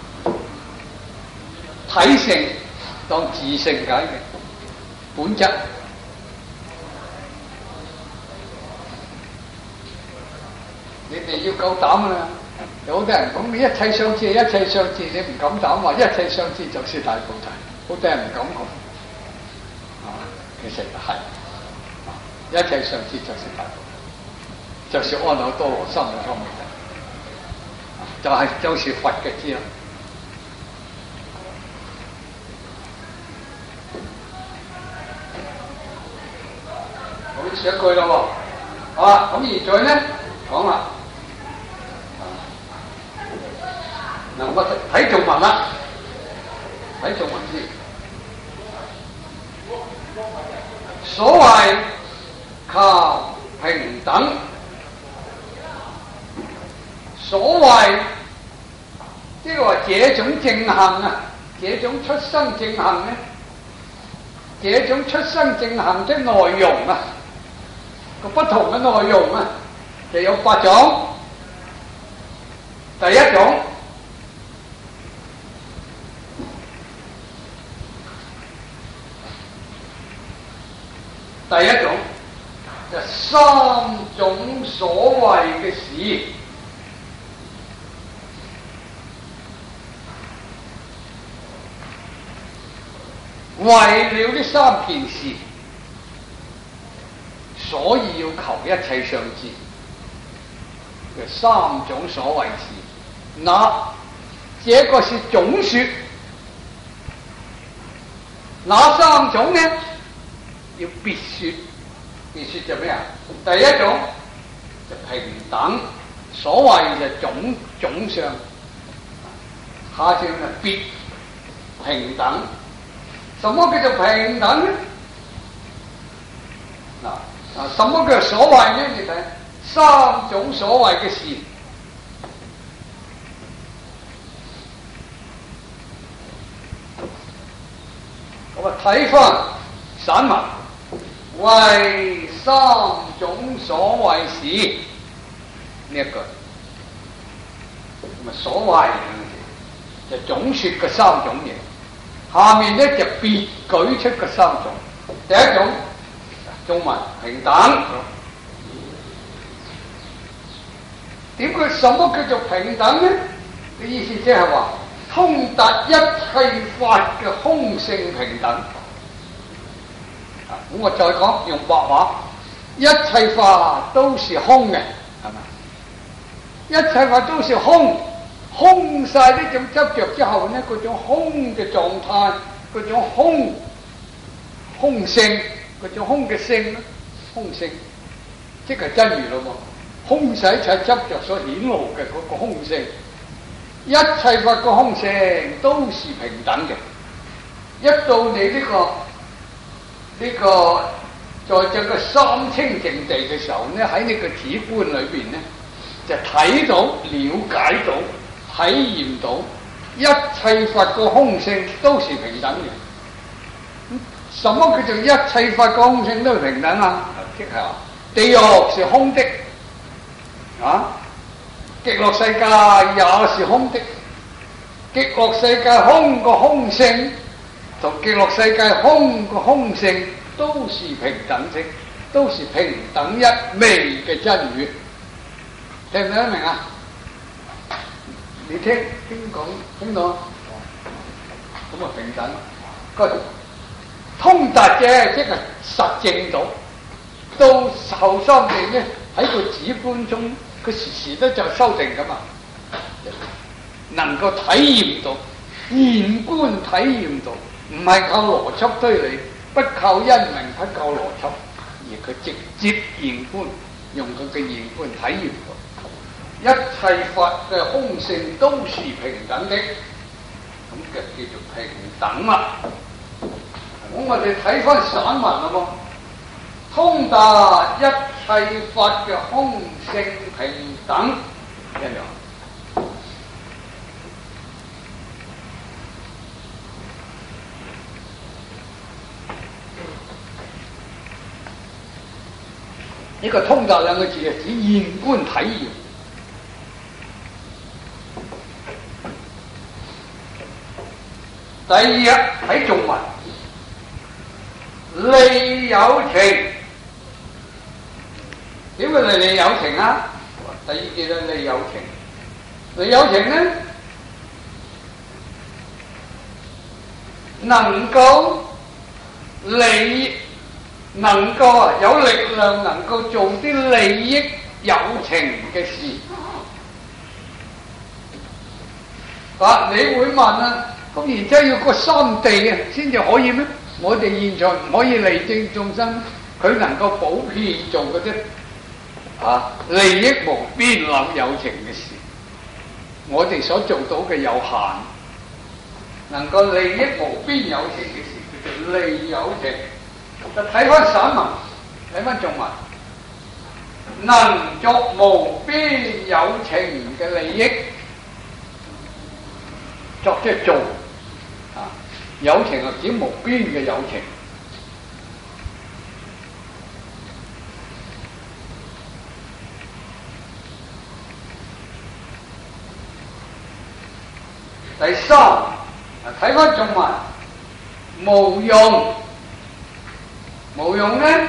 體性當自性解嘅本質。你哋要夠膽啦！有好多人講你一切相智，一切相智，你唔敢膽話一切相智就是大菩提，好多人唔敢講。啊，其實係、啊，一切相智就是大菩提，就是阿耨多羅三藐三菩提。就係就是佛嘅知啦。好，寫一句啦喎。 好啦，咁現在咧講啦，嗱我睇頌文啦，睇頌文先。所謂求平等，所謂即係話這種正行啊，這種出生正行咧，這種出生正行的內容啊，個不同嘅內容啊，就有八種。第一種，第一種就三種所謂嘅事，為了呢三件事，所以要求一切相知。嘅三種所謂事，那這個是總說，哪三種呢？要別說，別說就咩啊？第一種就平等，所謂就總總相，下次就別平等。什麼叫做平等呢？嗱啊，什麼叫所謂呢？你睇三種所謂嘅事，我睇翻散文。為三種所謂事呢一句，咁啊所謂就總說嘅三種嘢，下面咧就別舉出嘅三種。第一種中文平等，點解什麼叫做平等呢？嘅意思即係話通達一切法嘅空性平等。咁我再講用白話，一切法都是空嘅，係咪？一切法都是空，空晒呢種執着之後呢，嗰種空嘅狀態，嗰種空空性，嗰種空嘅性咧，空性即係真如咯喎，空晒一切執着所顯露嘅嗰個空性，一切法個空性都是平等嘅。一到你呢、這個。呢、這個在這個三清淨地嘅時候咧，喺呢個止觀裏邊咧，就睇到、了解到、體驗到一切法個空性都是平等嘅。什麼叫做一切法個空性都是平等啊？即係話地獄是空的，啊，極樂世界也是空的。極樂世界空個空性，同極樂世界空個空性都是平等性，都是平等一味嘅真語，聽唔聽得明啊？你聽聽講聽到，咁啊平等，佢通達嘅即係實證到，到後三地咧喺個止觀中，佢時時都就修定噶嘛，能夠體驗到現觀體驗到。唔係靠邏輯推理，不靠因明，不靠邏輯，而佢直接現觀，用佢嘅現觀體驗到一切法嘅空性都是平等的，咁就叫做平等啦。咁我哋睇翻散文啦喎，通達一切法嘅空性平等一樣。呢個通達兩個字係指現觀體驗。第二喺頌文，利有情，點會利利有情啊？第二句咧利有情，利有情呢，能夠利。能夠啊有力量，能夠做啲利益有情嘅事。啊，你會問啊，咁然之後要個三地啊先至可以咩？我哋現在唔可以利正眾生，佢能夠普遍做嘅啫。 啊利益無邊諗有情嘅事，我哋所做到嘅有限，能夠利益無邊有情嘅事叫做利有情。就睇翻散文，睇翻頌文，能作無邊有情嘅利益，作即係做啊，有情係指無邊嘅有情。第三，睇翻頌文，無用，無用咧，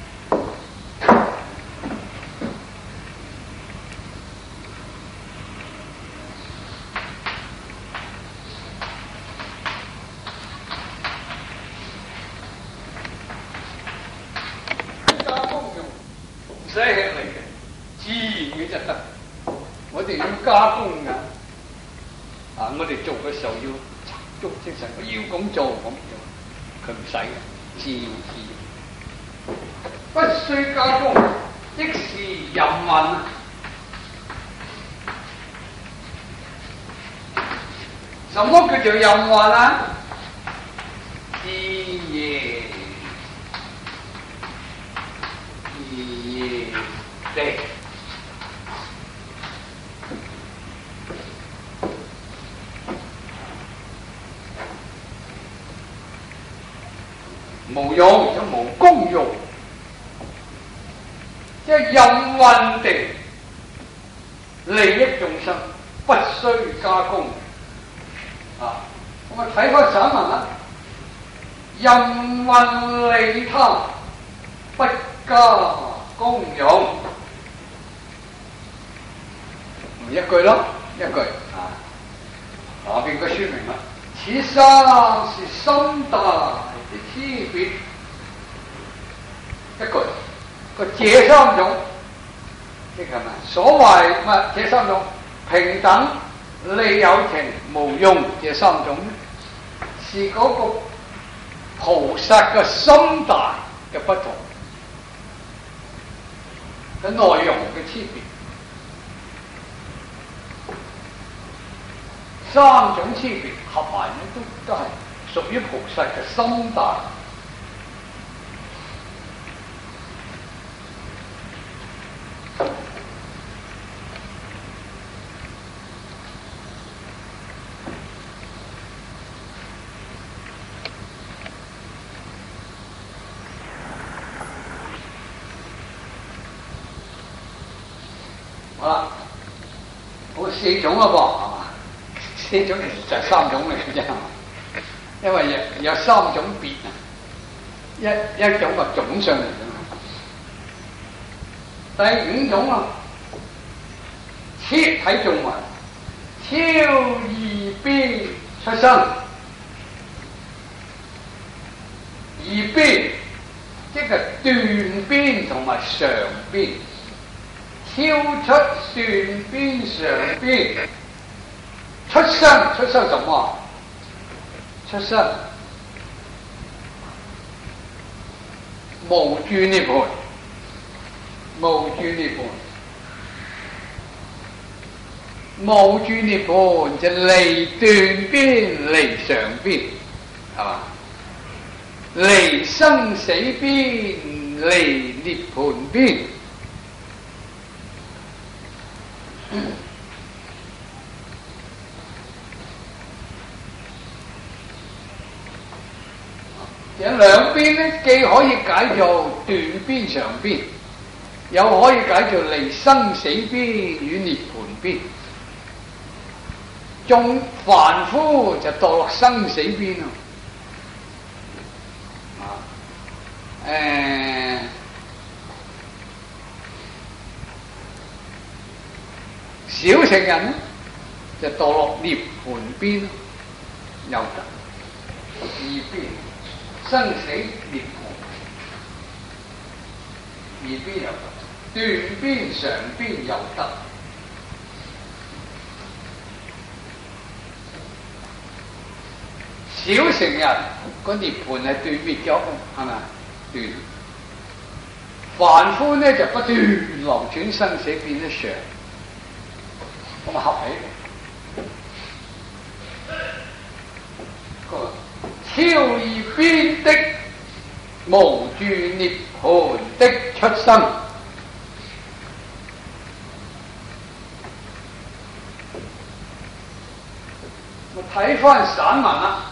加工用，唔使吃力嘅，自然嘅就得。我哋要加工㗎。啊！我哋做嘅時候要集中精神，我要咁做咁做，佢唔使嘅，自然自然，不需加工，即是任運。什麼叫做任運啊？自然自然地。無用就無功用，即係任運地利益眾生，不需加工。啊，咁啊睇翻散文啦，任運利他，不加功用，一句咯，一句啊，下邊個說明啦，此三是心大嘅區別，一句個這三種，即係咩？所謂乜？這三種平等、利有情、無用，這三種是嗰個菩薩嘅心大嘅不同嘅內容嘅區別，三種區別合埋咧都都係屬於菩薩嘅心大。好啦，好四種啦噃，係嘛？四種就係三種嚟嘅啫，因為有有三種別啊，一一種個種上嚟嘅嘛。第五種啊，超睇頌文，超二邊出生，二邊即係斷邊同埋常邊。超出斷邊常邊，出生出生什麼？出生無住涅槃，無住涅槃，無住涅槃就離斷邊，離常邊，係嘛？離生死邊，離涅槃邊。有兩邊咧，既可以解做斷邊常邊，又可以解做離生死邊與涅槃邊。眾凡夫就墮落生死邊咯。啊，誒，小乘人咧就墮落涅槃邊，又得二邊。生死涅槃，二邊又得，斷邊常邊又得。小乘人個涅槃係斷滅咗嘅，係咪？斷。 凡夫呢就不斷流轉生死變咗常，咁啊合起個超二邊的無住涅槃的出生。我睇翻散文啦，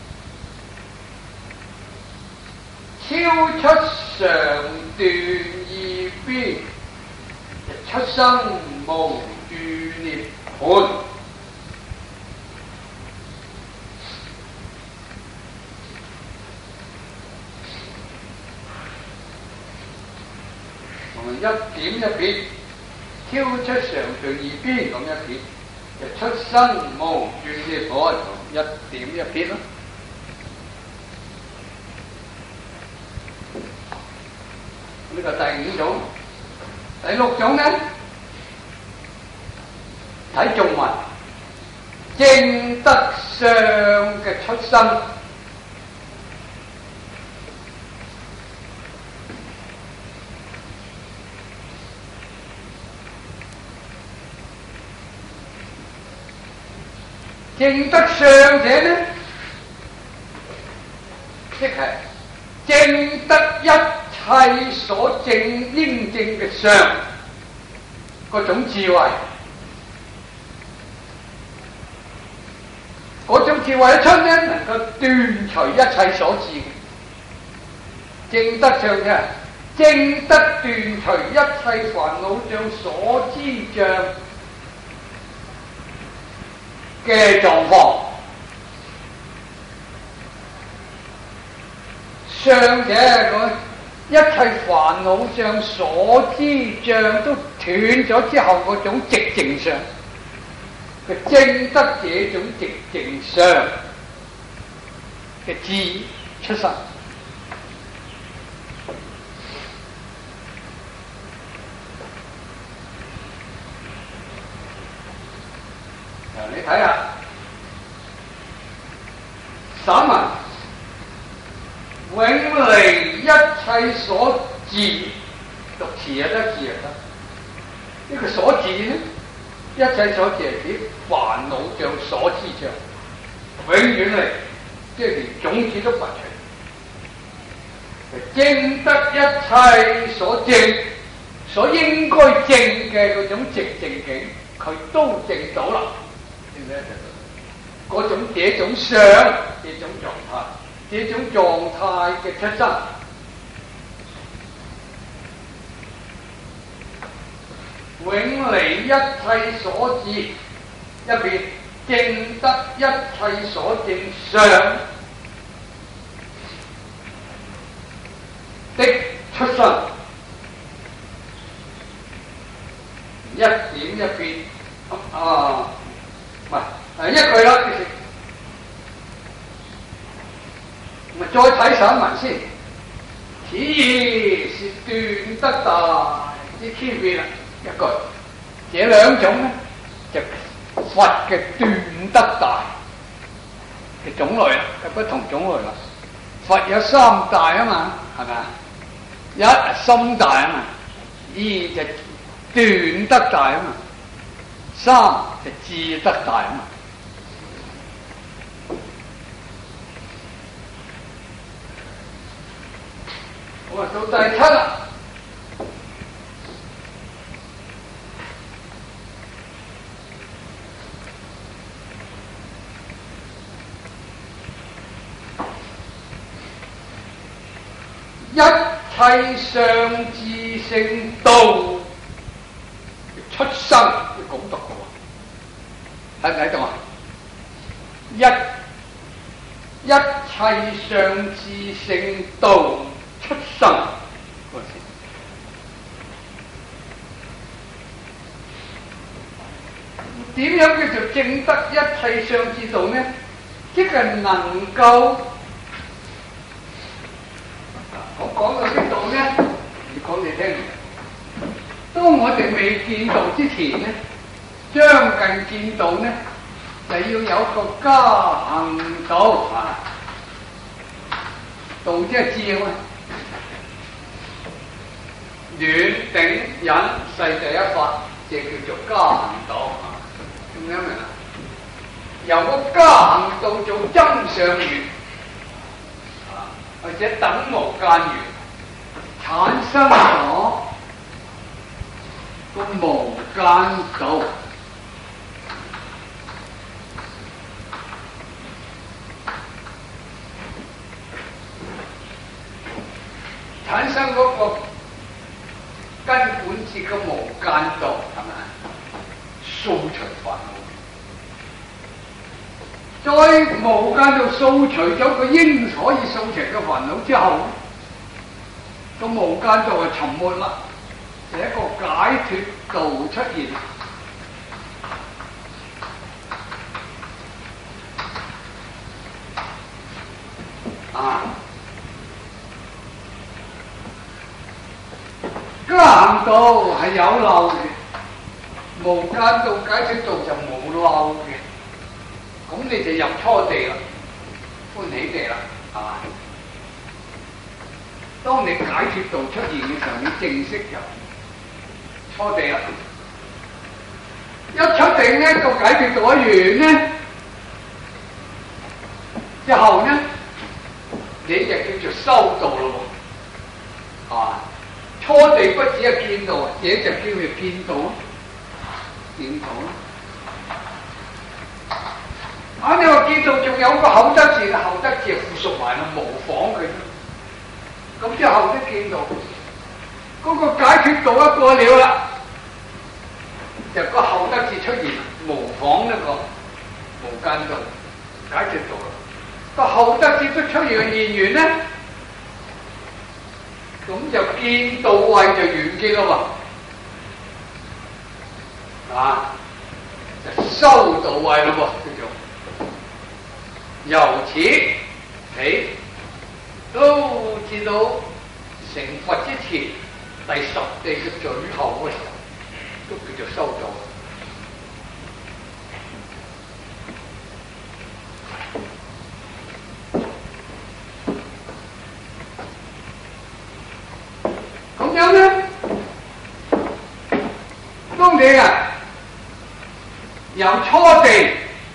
超出常斷二邊，出生無住涅槃。我們一點一撇，超出常斷二邊咁一撇，就出生無住涅槃，一點一撇咯。呢個第五種，第六種呢？睇頌文，正德相嘅出生。正德相者呢，即係正得一切所正應正嘅相嗰種智慧，嗰種智慧一出呢，能夠斷除一切所知嘅。正德相嘅正得斷除一切煩惱障所知障嘅狀況，相者嗰一切煩惱障所知障都斷咗之後，嗰種寂靜相，佢正得這種寂靜相嘅智出生。你睇下散文，永離一切所治，讀詞又得，字又得。呢個所治呢，一切所治係指煩惱障所知障，永遠離，即係連種子都拔除。正得一切所正，所應該正嘅嗰種寂靜境，佢都正到啦。嗰種這種相，這種狀態，這種狀態嘅出生，永離一切所知，一邊正得一切所正相的出生，一點一邊啊！唔係，一句啦，咪再睇散文先。此義是斷得大之區別啦，一句。這兩種咧，就佛嘅斷得大嘅種類啦，係不同種類啦。佛有三大啊嘛，係咪啊？一係心大啊嘛，二就斷得大啊嘛。三就智得大啊嘛。好啊，到第七啦。一切相自性道出生，要咁讀嘅喎，睇唔睇到啊？一一切相自性道出生嗰時，點樣叫做證得一切相自道呢？即係能夠，我講到呢度呢，要講你聽。當我哋未見道之前呢，將近見道呢，就要有個加行道啊，道即係智慧。 遠頂忍世第一法，就叫做加行道。咁樣明啦？由個加行道做增上緣，啊，或者等無間緣，產生咗個無間道。產生嗰個根本節嘅無間道，係咪？掃除煩惱，在無間道掃除咗佢應可以掃除嘅煩惱之後，個無間道就沉沒啦，就一個解脫道出現。啊！加行道係有漏嘅，無間道解脫道就冇漏嘅，咁你就入初地啦，歡喜地啦，係嘛？當你解脫道出現嘅時候，你正式入初地啦。一出定呢個解脫道一完呢，之後呢，你就叫做修道咯，係嘛？初地不止係見道，這就叫做見道，見道啊！你話見道仲有個後得智，後得智附屬埋啦，模仿佢。咁之後都見道，嗰、那個解脫道一過了啦，就個後得智出現，模仿呢個無間道解脫道啦。個後得智都出現嘅現緣呢？咁就見道位就完結啦喎，啊，就修道位啦喎，叫做由此起都至到成佛之前第十地嘅最後嗰時候，都叫做修道。咁樣咧，當你啊由初地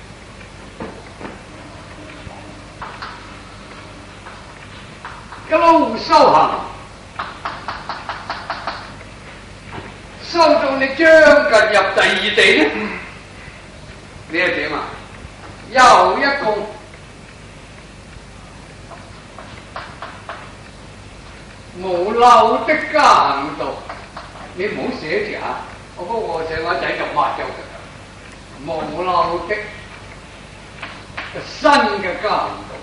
一路修行，修到你將近入第二地咧，你係點啊？又一個無漏的加行道，你唔好寫住嚇，我嗰個寫我仔就抹咗佢。無漏的新嘅加行道，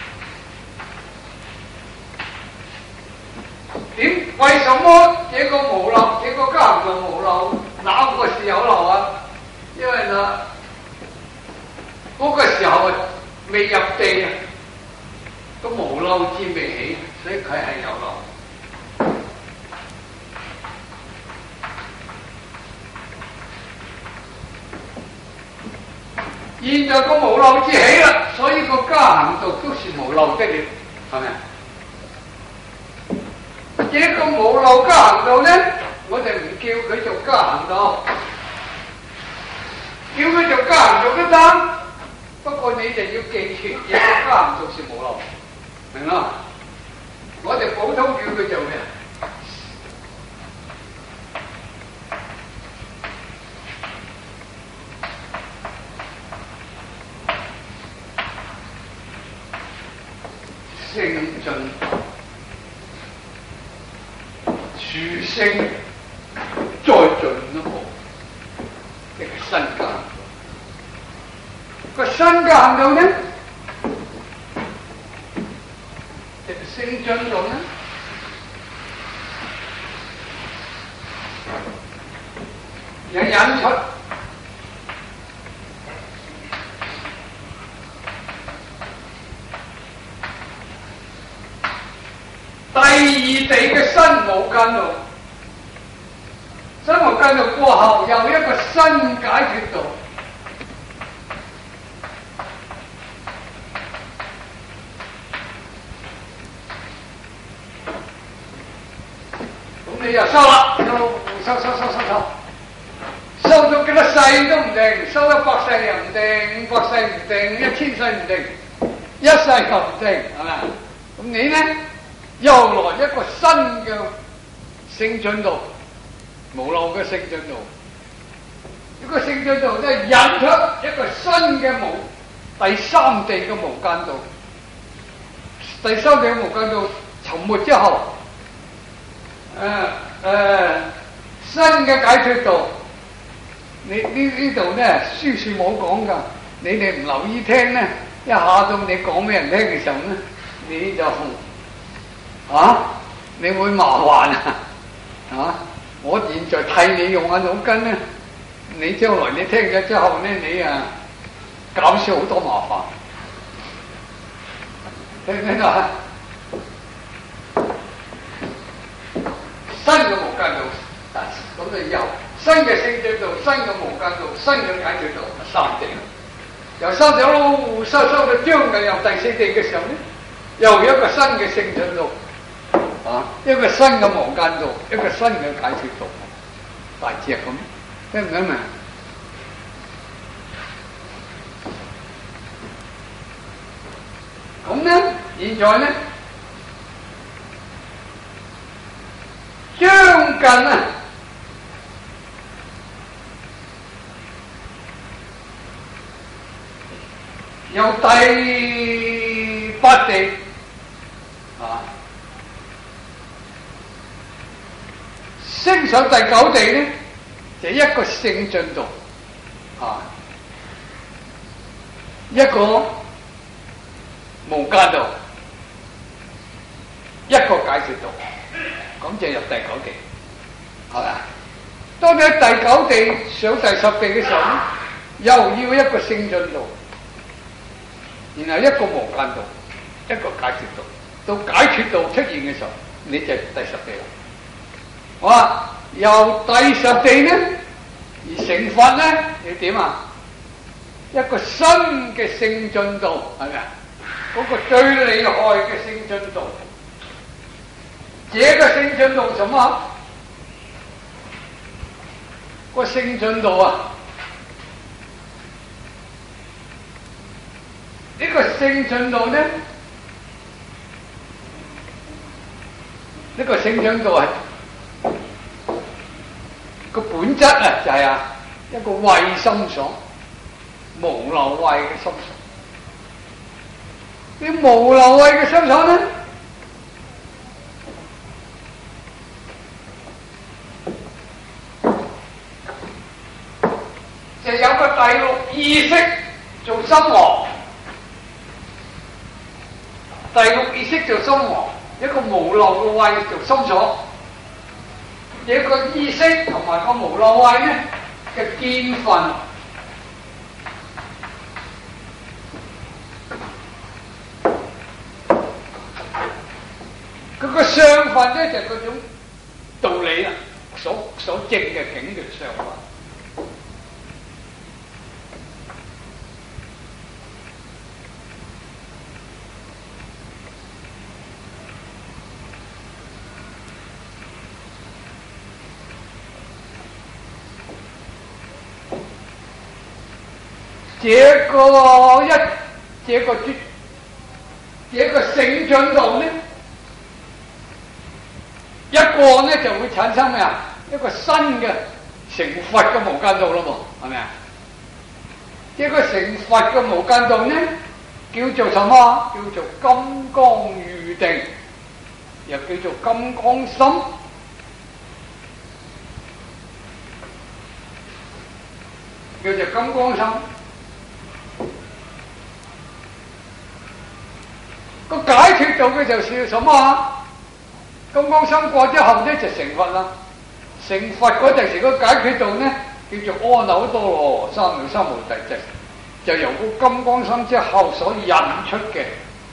點？為什麼這個無漏，這個加行道無漏？哪個時有漏啊？因為呢，嗰、那個時候未入地啊，個無漏智未起，所以佢係有漏。現在個無漏智起啦，所以個加行道都是無漏的了，係咪？這個無漏加行道呢，我哋唔叫佢做加行道，叫佢做加行道都得。不過你就要記住，這個加行道是無漏，明啦？我哋普通叫佢做咩？聖進殊勝再進一步，即係新加行道。個新加行道呢，即係聖進道呢，有引出第二地嘅新無間道，新無間道過後又一個新解脫道。咁你又收啦，收收收收收收，收到幾多世都唔定，收一百世又唔定，五百世唔定，一千世唔定，一世又唔定，係咪？咁你咧又來一個新嘅聖進度，無漏嘅聖進度，呢個聖進度咧引出一個新嘅無第三地嘅無間道，第三地嘅無間道沉沒之後。誒誒、呃呃，新嘅解脫道，你呢呢度咧書書冇講噶，你哋唔留意聽咧，一下到你講俾人聽嘅時候咧，你就啊，你會麻煩啊，啊！我現在替你用下腦筋咧，你將來你聽咗之後咧，你啊減少好多麻煩，聽唔聽到啊？新嘅無間道，咁就由新嘅聖進道、新嘅無間道、新嘅解脫道，三地。由三地路收收到將近入第四地嘅時候咧，又有一個新嘅聖進道，啊，一個新嘅無間道，一個新嘅解脫道，大致係咁，聽唔聽明？咁咧，現在咧。將近啊，由第八地啊，升上第九地咧，就一個聖進道啊，一個無間道，一個解脫道。咁就入第九地，係咪？當你喺第九地上第十地嘅時候咧，又要一個聖進道，然後一個無間道，一個解脫道。到解脫道出現嘅時候，你就第十地啦。好啊，由第十地咧而成佛咧，你點啊？一個新嘅聖進道，係咪啊？嗰個最厲害嘅聖進道。這個聖進道什麼？個聖進道啊，呢個聖進道呢，呢個聖進道係個本質啊，就係啊一個慧心所，無漏慧嘅心所。啲無漏慧嘅心所呢？就有個第六意識做心王，第六意識做心王，一個無漏嘅慧做心所，一個意識同埋個無漏慧咧嘅見分，佢個相分咧就係嗰種道理啦，所所證嘅境嘅相分。這個一，這個絕，這個聖進道呢，一個呢就會產生咩啊？一個新嘅成佛嘅無間道咯噃，係咪啊？一個成佛嘅無間道呢，叫做什麼？叫做金剛喻定，又叫做金剛心。叫做金剛心。個解脫道嘅就是什麼啊？金剛心過之後咧就成佛啦。成佛嗰陣時個解脫道咧叫做阿耨多羅三藐三菩提際，就由個金剛心之後所引出嘅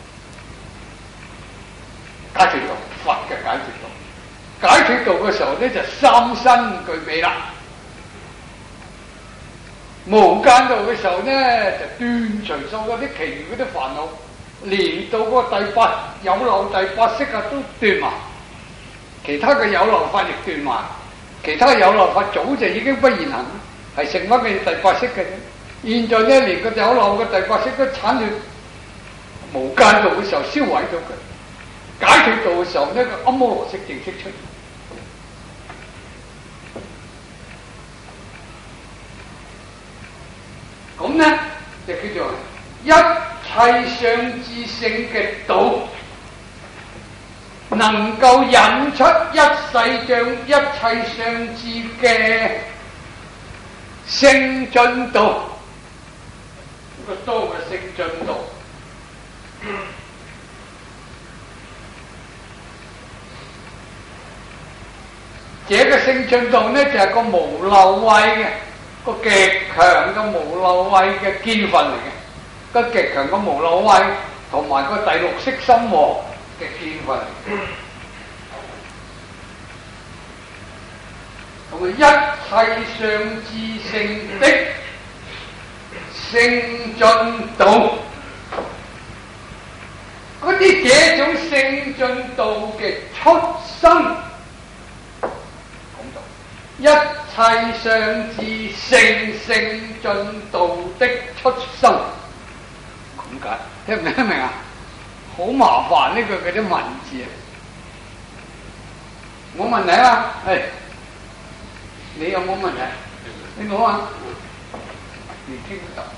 解脫道，佛嘅解脫道。解脫道嘅時候咧就三身具備啦。無間道嘅時候咧就斷除所有啲其餘嗰啲煩惱。連到嗰個第八有漏第八識啊都斷埋， 其他嘅有漏法亦斷埋，其他有漏法早就已經不現行，係剩翻嘅第八識嘅啫。現在呢，連個有漏嘅第八識都產生無間道嘅時候燒毀咗佢，解脫道嘅時候呢，個阿摩羅識正式出現。咁呢，就叫做一切相智性嘅道，能夠引出一世像一切相智嘅聖進道，個多嘅聖進道。這個聖進道呢，就係、是、個無漏慧嘅，個極強嘅無漏慧嘅見分嚟嘅，個極強嘅無漏慧同埋個第六識心王嘅見分嚟嘅，同埋一切相智性的聖進道。嗰啲這種聖進道嘅出生，一切相智性聖進道的出生，咁解聽唔聽得明啊？好麻煩呢個嗰啲文字啊！冇問題啊？係你有冇問題？你講啊？你聽唔到？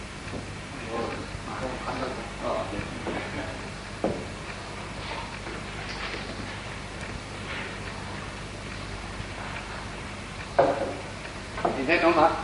你聽懂嗎？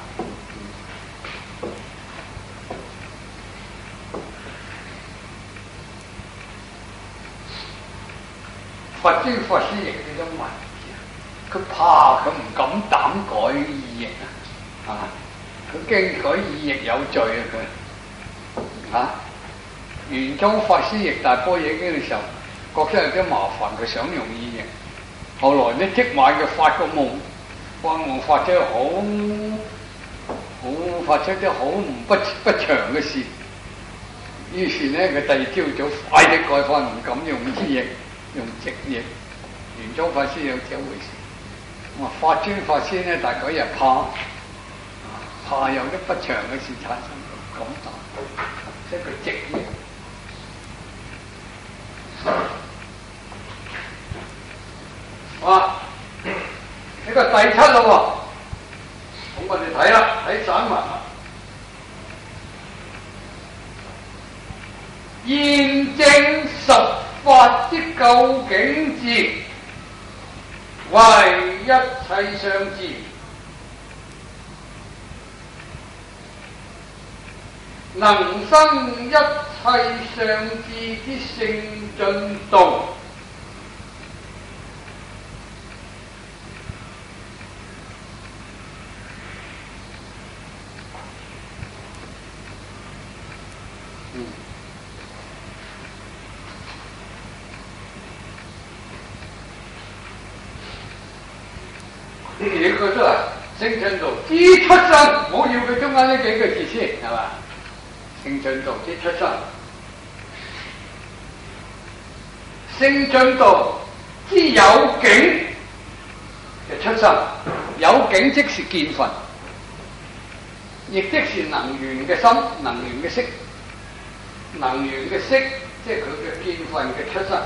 佛經法師譯呢種文字，佢怕佢唔敢膽改意譯啊！佢驚改意譯有罪啊！佢啊，玄奘法師譯大般若經嘅時候，覺得有啲麻煩，佢想用意譯。後來呢，即晚嘅發個夢。話我發出好好發出啲好唔不不祥嘅事，於是呢，佢第二朝早快啲改翻，唔敢用意譯，用直譯。玄奘法師有這回事。我話法尊法師呢，大概又怕怕有啲不祥嘅事產生，唔敢答，即係佢直譯。哇！呢個第七咯喎，咁我哋睇啦，睇散文啦。現證十法之究竟智，為一切相智，能生一切相智之聖進道。你覺得啊，聖進道之出生，唔好要佢中間呢幾個字先，係嘛？聖進道之出生，聖進道之有境嘅出生，有境即是見分，亦即是能緣嘅心，能緣嘅識，能緣嘅識，即係佢嘅見分嘅出生。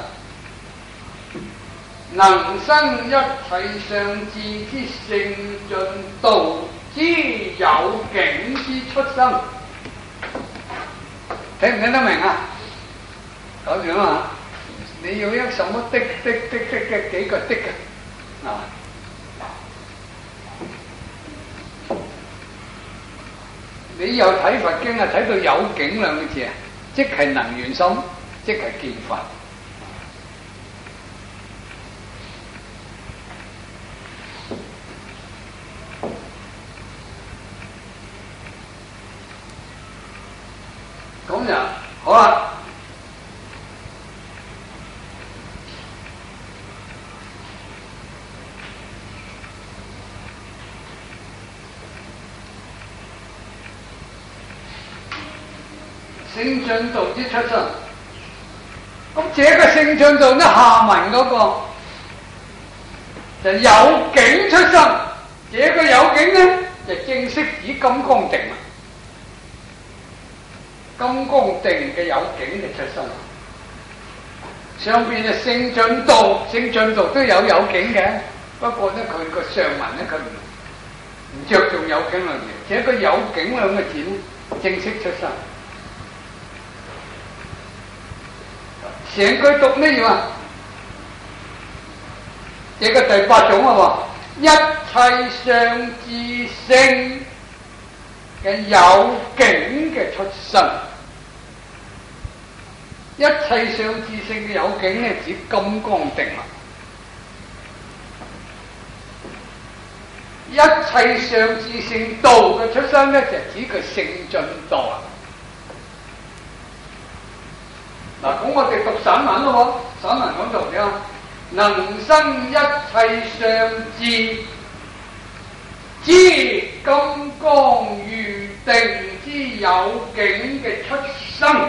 能生一切相智之聖進道之有境之出生，聽唔聽得明啊？講住啊！你要一什麼的的的的嘅幾個的嘅啊？你有睇佛經啊？睇到有境兩個字啊，即係能緣心，即係見分。咁就好啦。聖進道之出生，咁這個聖進道呢，下文嗰個就有境出生。這個有境呢，就正式指金剛定啦。金剛定嘅有境嘅出生。上邊就聖進道，聖進道都有有境嘅，不過呢，佢個上文呢，佢唔唔着重有境兩字，這個有境兩個字呢，正式出生。成句讀呢樣，這個第八種啊，一切相自性嘅有境嘅出生。一切相自性嘅有境呢，指金剛定啦。一切相自性道嘅出生呢，就指佢聖進道啦。嗱，咁我哋讀散文咯，散文講到點啊？能生一切相自，知金剛喻定之有境嘅出生。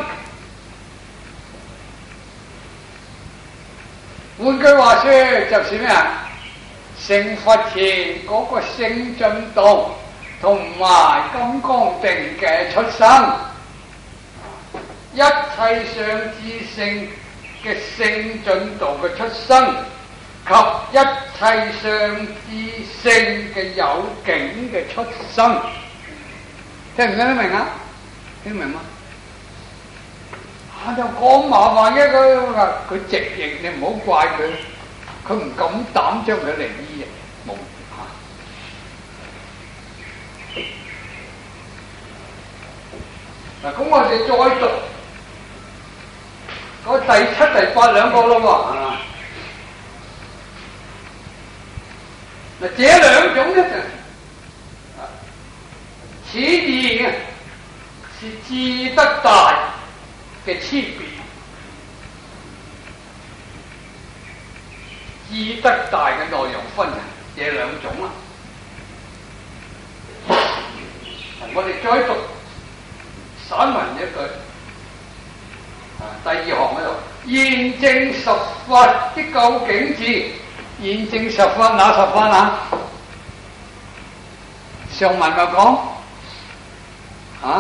換句話說，就是咩啊？成佛前嗰個聖進道同埋金剛定嘅出生，一切相自性嘅聖進道嘅出生，及一切相自性嘅有境嘅出生，聽唔聽得明啊？聽明嗎？啊，就講麻煩嘅佢，佢直譯你唔好怪佢，佢唔敢膽將佢嚟醫嘅，冇嚇。嗱，咁我哋再讀嗰第七、第八兩個咯喎。嗱，這兩種咧就，此義是智德大嘅區別，智德大嘅內容分成這兩種啦。我哋再讀散文一句，第二行嗰度，現證十法的究竟智。現證十法哪十法啊？上文咪講啊，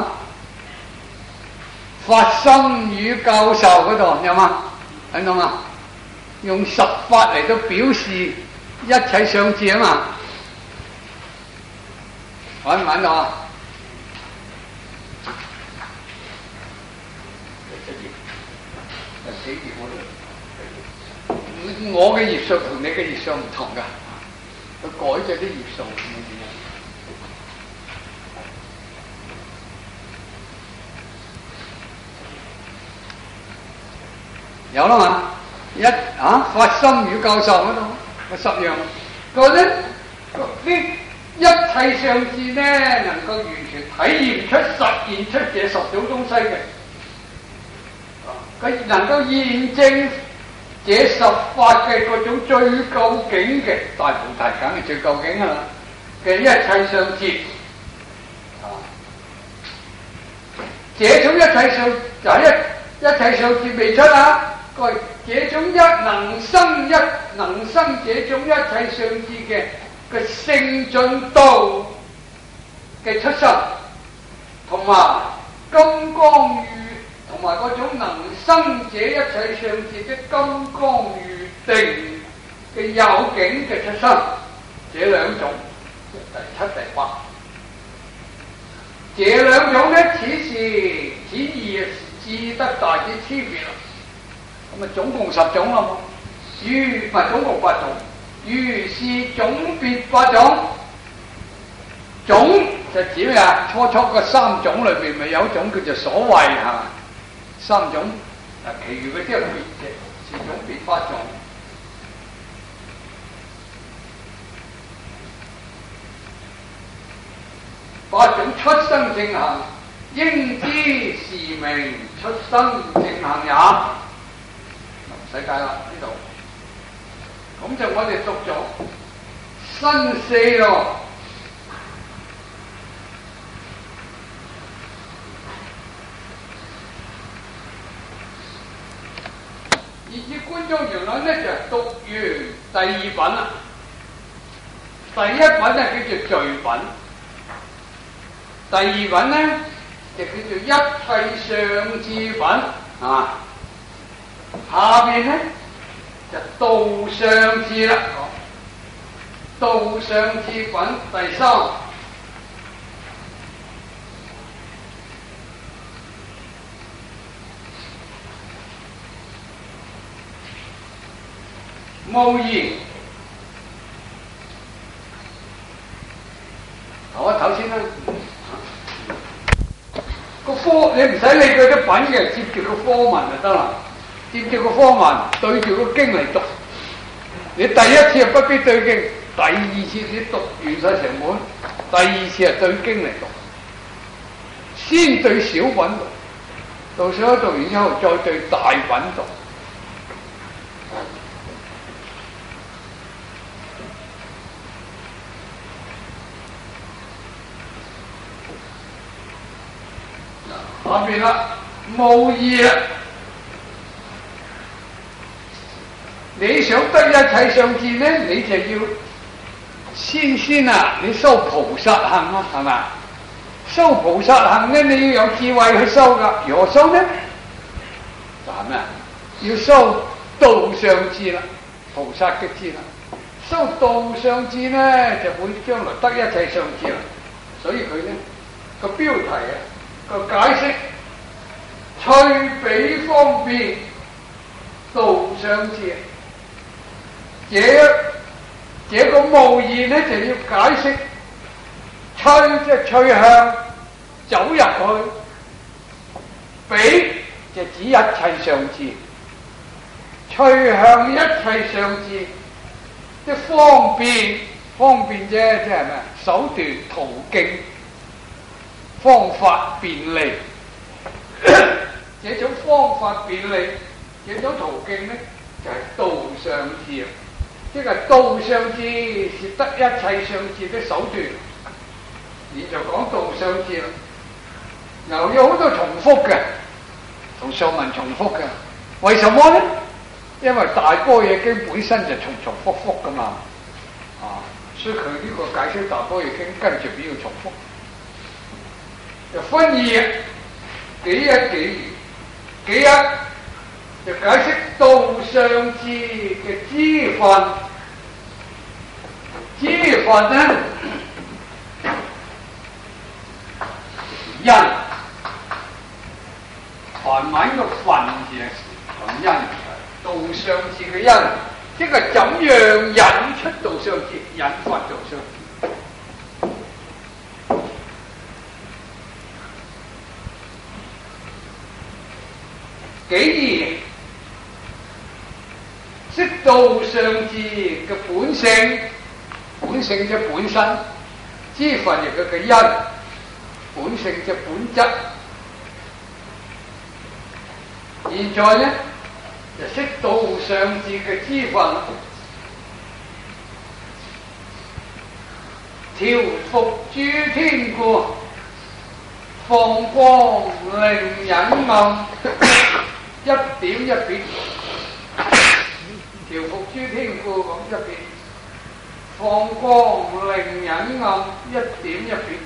發心與教授嗰度有嘛？睇到嘛？用十法嚟到表示一切相自啊嘛？揾唔揾到啊？幾頁我都。我嘅頁數同你嘅頁數唔同噶，佢改咗啲頁數。有啦嘛？一啊，發心與教授嗰度，個十樣。個咧，呢一切相自呢，能夠完全體驗出、實現出這十種東西嘅。佢能夠驗證這十法嘅嗰種最究竟嘅大菩提，梗係最究竟啦嘅一切相自，啊！這種一切相就係一一切相自未出啊！佢這種一能生一能生這種一切相自嘅嘅聖進道嘅出生，同埋金剛喻。同埋嗰種能生這一切相自的金剛喻定嘅有境嘅出生，這兩種第七、第八，這兩種呢，此是此義是智德大之區別啦。咁啊，總共十種啦，如唔係總共八種，如是總別八種。種就指咩啊？初初個三種裏邊咪有一種叫做所謂係嘛？三種，啊，其餘嗰啲係別嘅，是總別八種。八種出生正行，應知是名出生正行也。唔使解啦，呢度。咁就我哋讀咗新四咯。熱切觀眾原來咧就讀完第二品啦， 第一品咧叫做序品，第二品咧就叫做一切相智品啊。下邊咧就道相智啦，道相智品第三。無疑，唞一唞先啦。個科你唔使理佢啲品嘅，接住個科文就得啦。接住個科文對住個經嚟讀。你第一次係不必對經，第二次你讀完晒成本，第二次係對經嚟讀。先對小品讀，到小品讀完之後再對大品讀。下邊啦，無疑啦。你想得一切相智咧，你就要先先啊，你修菩薩行啊，係咪？修菩薩行咧，你要有智慧去修噶。如何修呢？就係咩？要修道相智啦，菩薩嘅智啦。修道相智咧，就會將來得一切相智啦。所以佢咧個標題啊，個解釋，趣比方便道相智，這這個無疑咧就要解釋，趣即係趣向走入去，比就指一切相智，趣向一切相智，即係方便方便啫，即係咩？手段途徑。方法便利，這種方法便利，這種途徑呢，就係、是、道相智，即係道相智是得一切相智的手段，而就講道相智啦。嗱，有好多重複嘅，同上文重複嘅，為什麼呢？因為大般若經本身就重重複複噶嘛，啊，所以佢呢個解釋大般若經跟住比較重複。就分二，幾一幾二，幾一就解釋道相智嘅支分，支分呢，因梵文嘅分字同因，道相智嘅因，即係怎樣引出道相智，引發道相智。幾二識道相智嘅本性，本性即本身，支分亦佢嘅因，本性即本質。現在呢就識道相智嘅支分，調伏諸天故，放光令隱暗。一點一別，調伏諸天故咁一別，放光令隱暗一點一別，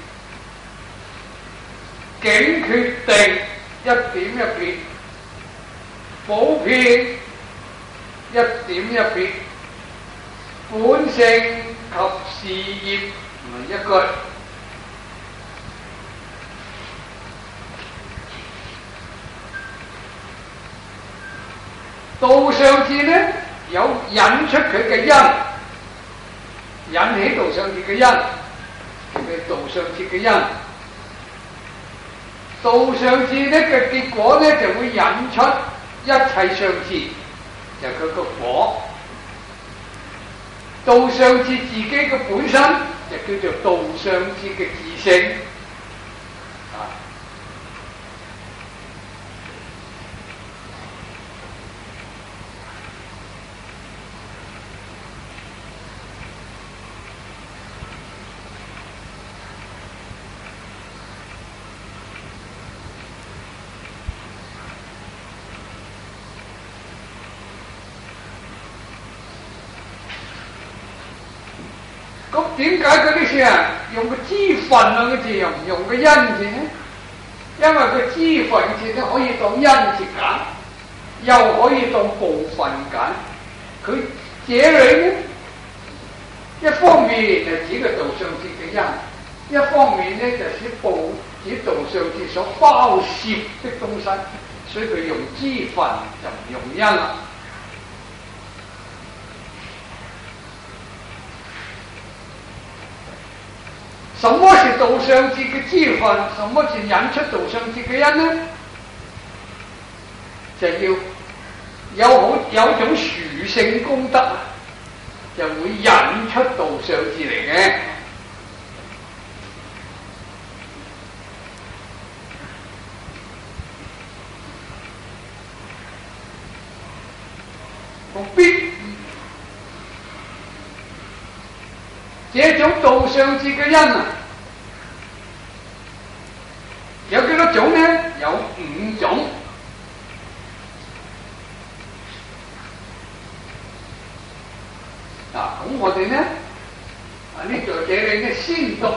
境決定一點一別，普遍一點一別，本性及事業一句。道相智呢，有引出佢嘅因，引起道相智嘅因，佢道相智嘅因。道相智呢嘅結果呢，就會引出一切相智，就係佢個果。道相智自己嘅本身就叫做道相智嘅自性。點點解嗰啲書啊用個之分兩個字，又唔用個因字呢？因為個之分字咧可以當因字揀，又可以當部分揀。佢這裏呢，一方面係指個道上節嘅因，一方面呢就係部指道上節所包攝的東西，所以佢用之分就唔用因啦。什麼是道上節嘅之分？什麼是引出道上節嘅因呢？就要有好有種殊勝功德啊，就會引出道上節嚟嘅。同必這種道上節嘅因啊，有幾多種呢？有五種。嗱，咁我哋呢啊呢度這裏呢先讀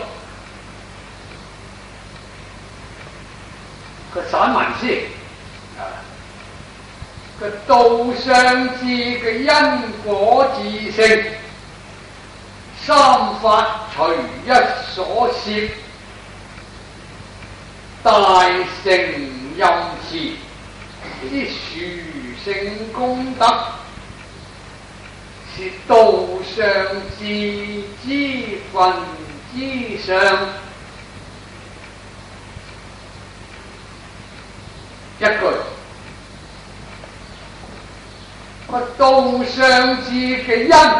個散文先啊，個道上節嘅因果自性。三法隨一所攝，大乘任持之殊勝功德，是道上節之分之上。一句，個道上節嘅因，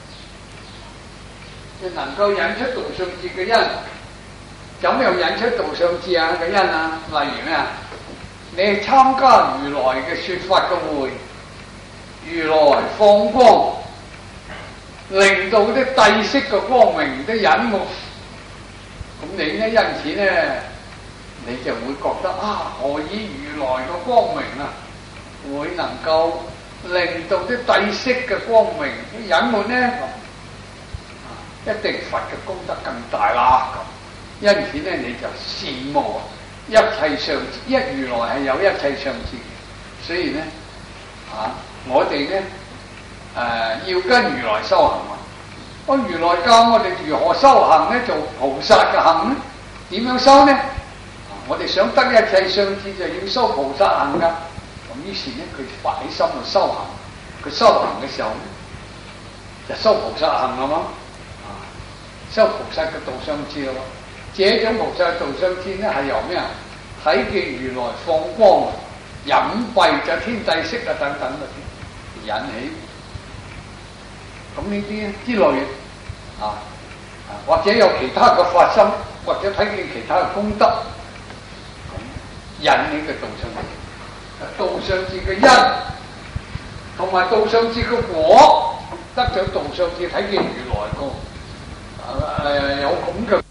就能夠引出道上節嘅因。怎樣引出道上節啊嘅因啊？例如咩啊？你參加如來嘅說法嘅會，如來放光，令到啲帝釋嘅光明都隱沒，咁你呢因此呢，你就會覺得啊，何以如來嘅光明啊，會能夠令到啲帝釋嘅光明都隱沒呢？一定佛嘅功德更大啦，咁因此咧你就羨慕一切上節，一如來係有一切上節，所以咧啊，我哋咧誒要跟如來修行啊！咁如來教我哋如何修行咧？做菩薩嘅行咧，點樣修呢？啊、我哋想得一切上節就要修菩薩行噶。咁於是咧，佢發起心去修行。佢修行嘅時候咧，就修菩薩行啊嘛。修菩薩嘅道上節咯，這種菩薩道上節咧係由咩啊？睇見如來放光、隱蔽就天帝釋啊等等嗰啲引起，咁呢啲之類啊，或者有其他嘅發生，或者睇見其他嘅功德，咁引起嘅道上節。道上節嘅因，同埋道上節嘅果，得咗道上節睇見如來個。誒、呃、有咁嘅。